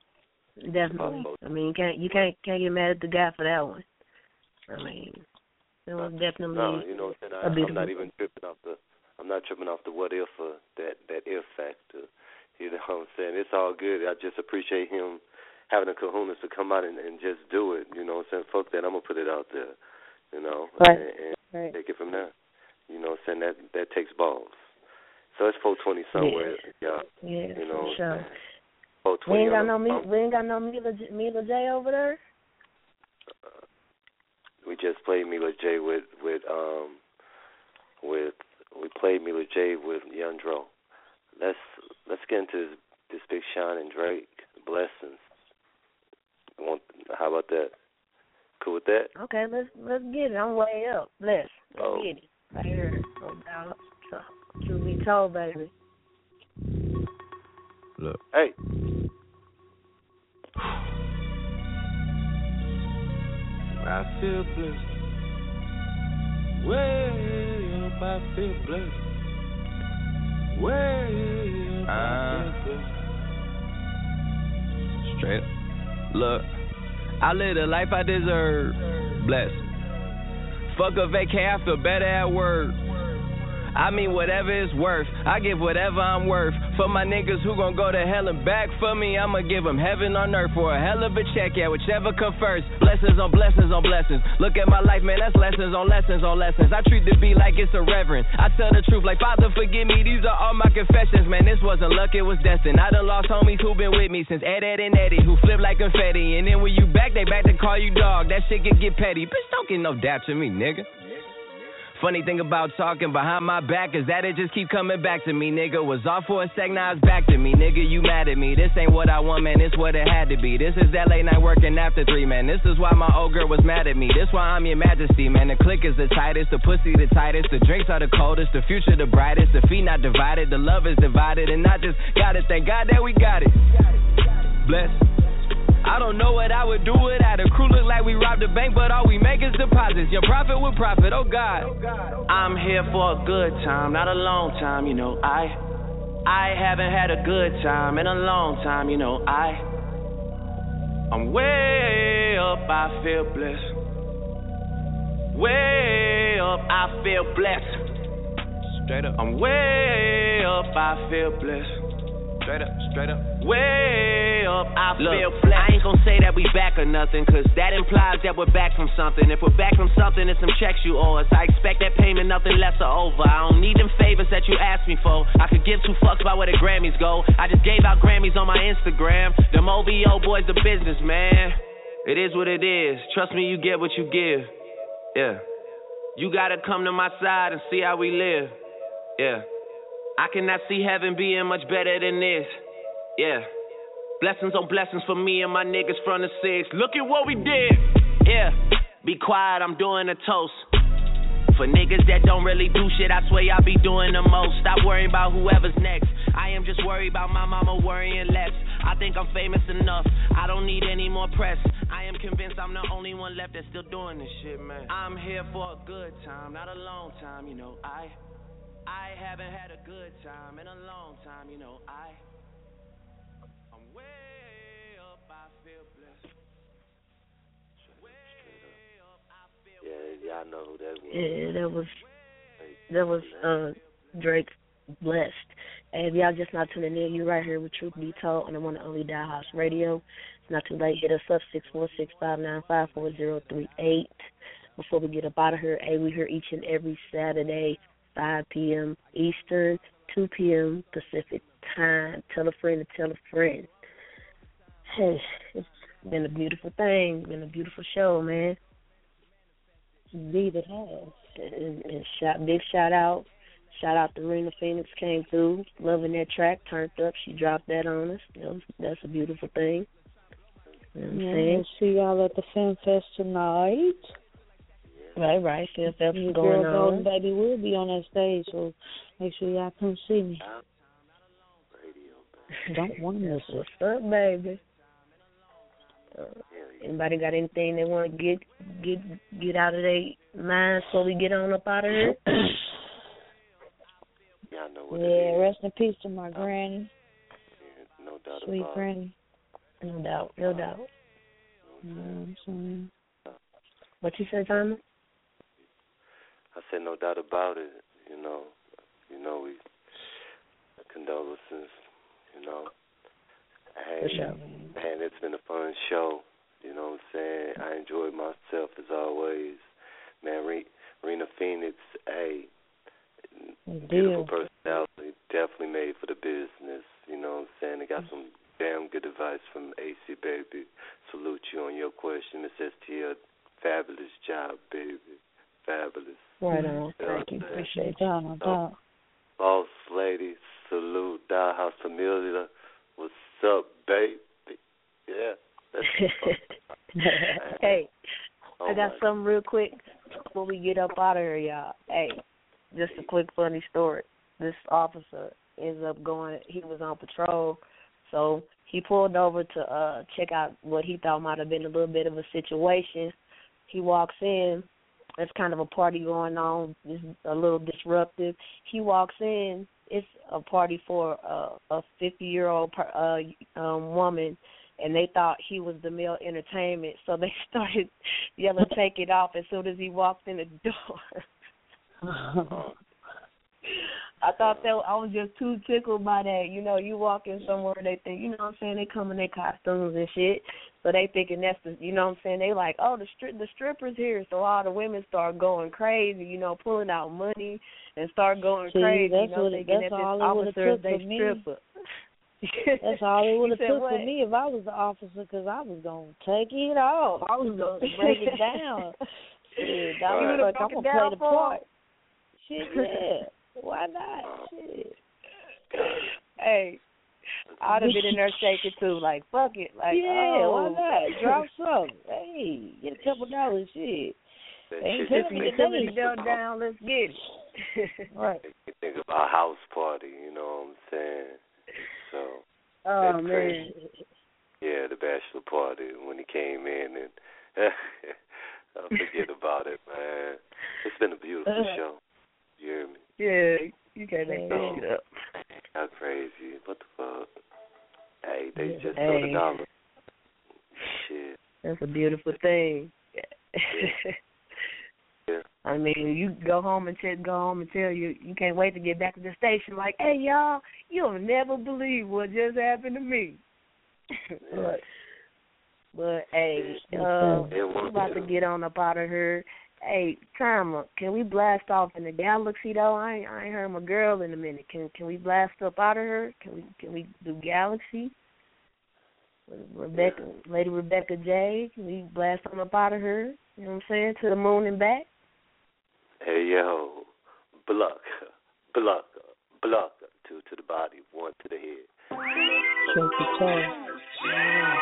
Definitely. I mean, you can't you can't can't get mad at the guy for that one. I mean, it was definitely no, you know, I, a bit I'm not even tripping off the I'm not tripping off the what if or that that if factor. You know what I'm saying? It's all good. I just appreciate him having the kahunas to come out and, and just do it. You know what I'm saying? Fuck that. I'm gonna put it out there. You know, right. and, and right. take it from there. You know what I'm saying? That that takes balls. So it's four twenty somewhere, yeah. y'all. Yeah, you know for sure. Oh, we ain't got on no the me, phone. we ain't got no Mila J, Mila J over there. Uh, we just played Mila J with with um with we played Mila J with Young Dro. Let's let's get into this, this Big Sean and Drake blessings. Want, how about that? Cool with that? Okay, let's let's get it. I'm way up. Let's let's Oh. get it. Right here. No doubt. So, truth be told, baby. Look. Hey. I feel blessed. Way up, I feel blessed. Way up, uh, I feel blessed. Straight up. Look, I live the life I deserve. Blessed. Fuck a vacay, I feel better at work. I mean whatever it's worth, I give whatever I'm worth. For my niggas who gon' go to hell and back for me, I'ma give them heaven on earth for a hell of a check, yeah, whichever come first. Blessings on blessings on blessings. Look at my life, man, that's lessons on lessons on lessons. I treat the beat like it's a reverend. I tell the truth like, Father, forgive me, these are all my confessions. Man, this wasn't luck, it was destined. I done lost homies who been with me since Ed, Ed, and Eddie, who flip like confetti. And then when you back, they back to call you dog. That shit can get petty. Bitch, don't get no doubt to me, nigga. Funny thing about talking behind my back is that it just keep coming back to me, nigga. Was off for a sec, now it's back to me, nigga. You mad at me? This ain't what I want, man. This what it had to be. This is that late night working after three, man. This is why my old girl was mad at me. This why I'm your majesty, man. The click is the tightest, the pussy the tightest, the drinks are the coldest, the future the brightest, the feet not divided, the love is divided, and I just gotta thank God that we got it. Bless. I don't know what I would do without a crew. Look like we robbed a bank, but all we make is deposits. Your profit with profit, oh God. I'm here for a good time, not a long time, you know. I I haven't had a good time in a long time, you know. I I'm way up, I feel blessed. Way up, I feel blessed. Straight up. I'm way up, I feel blessed. Straight up, straight up. Way up, I Look, feel flat. I ain't gon' say that we back or nothing, cause that implies that we're back from something. If we're back from something, it's some checks you owe us. I expect that payment, nothing less or over. I don't need them favors that you asked me for. I could give two fucks about where the Grammys go. I just gave out Grammys on my Instagram. Them O V O boys, the business, man. It is what it is. Trust me, you get what you give. Yeah. You gotta come to my side and see how we live. Yeah. I cannot see heaven being much better than this. Yeah. Blessings on blessings for me and my niggas from the six. Look at what we did. Yeah. Be quiet, I'm doing a toast. For niggas that don't really do shit, I swear y'all be doing the most. Stop worrying about whoever's next. I am just worried about my mama worrying less. I think I'm famous enough. I don't need any more press. I am convinced I'm the only one left that's still doing this shit, man. I'm here for a good time, not a long time, you know. I I haven't had a good time in a long time, you know. I, I'm way up, I feel blessed. Way up, I feel blessed. Yeah, y'all know who that was. Yeah, that was, that was uh, Drake Blessed. And if y'all just not tuning in, you right here with Truth Be Told on the one and only Dial House Radio. It's not too late. Hit us up, six four six, five nine five, four zero three eight. Before we get up out of here, hey, we here each and every Saturday, five p.m. Eastern, two p.m. Pacific time. Tell a friend to tell a friend. Hey, it's been a beautiful thing. Been a beautiful show, man. Indeed it has. And, and shout, big shout out. Shout out to Rena Phoenix, came through. Loving that track, turned up. She dropped that on us. That was, that's a beautiful thing. You know what I'm yeah, saying? we'll see y'all at the Film Fest tonight. Right, right. Film Fest is Your going girl, on. Baby will be on that stage, so make sure y'all come see me. Don't want to miss it. What's up, baby? Uh, anybody got anything they want to get get get out of their mind so we get on up out of here? Y'all know what yeah, it is. rest in peace to my granny. Yeah, no doubt Sweet about granny. No doubt, no doubt. You know what I'm saying? What you say, Thomas? I said no doubt about it. You know, you know we condolences. You know, hey, For sure. man, it's been a fun show. You know what I'm saying? I enjoyed myself as always. Man, Re- Rena Phoenix, hey, beautiful personality, definitely made for the business. You know what I'm saying? They got some damn good Right on. Thank you. Appreciate you. No doubt. Boss lady, salute, Dollhouse Familia. What's up, baby? Yeah. That's hey, oh I got my. something real quick before we get up out of here, y'all. Hey, just a quick funny story. This officer ends up going, he was on patrol, so he pulled over to uh check out what he thought might have been a little bit of a situation. He walks in. There's kind of a party going on. It's a little disruptive. He walks in. It's a party for uh, a fifty-year-old uh, um, woman, and they thought he was the male entertainment, so they started yelling, "Take it off!" as soon as he walked in the door. I thought that I was just too tickled by that. You know, you walk in somewhere, they think, you know what I'm saying, they come in their costumes and shit, so they thinking that's the, you know what I'm saying, they like, oh, the stri- the stripper's here, so all the women start going crazy, you know, pulling out money and start going See, crazy, that's you know, what, thinking that's that this all it would have officer is took their for me. stripper. That's all it would have took what? for me if I was the officer, because I was going to take it off. I was going to break it down. Shit, I was like, I'm going to play the part. Shit, yeah. Why not? Shit. Hey, I'd have been in there shaking too, like, fuck it. Like, yeah, oh. why not? Drop something. Hey, get a couple dollars, shit. Ain't If telling you me get the today. belt down, let's get it. Right. You think about a house party, you know what I'm saying? So, oh, that's man. crazy. Yeah, the bachelor party when he came in, and I'll forget about it, man. It's been a beautiful uh, show. You hear me? Yeah, you can't make that so, shit up. How crazy. What the fuck? Hey, they just hey. throw the dollar. Shit. That's a beautiful thing. Yeah. Yeah. I mean, you go home and tell, go home and tell you, you can't wait to get back to the station. Like, hey, y'all, you'll never believe what just happened to me. Right. But hey, uh, we're about to get on up out of here. Hey, Karma, can we blast off in the galaxy though? I ain't, I ain't heard my girl in a minute. Can can we blast up out of her? Can we can we do Galaxy? Rebecca, yeah. Lady Rebecca J, can we blast on up out of her? You know what I'm saying? To the moon and back. Hey yo, block, block, block, two to the body, one to the head. Check the time. Yeah.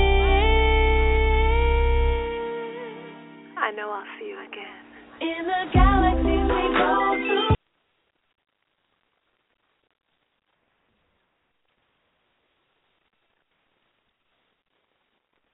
I know I'll see you again. In the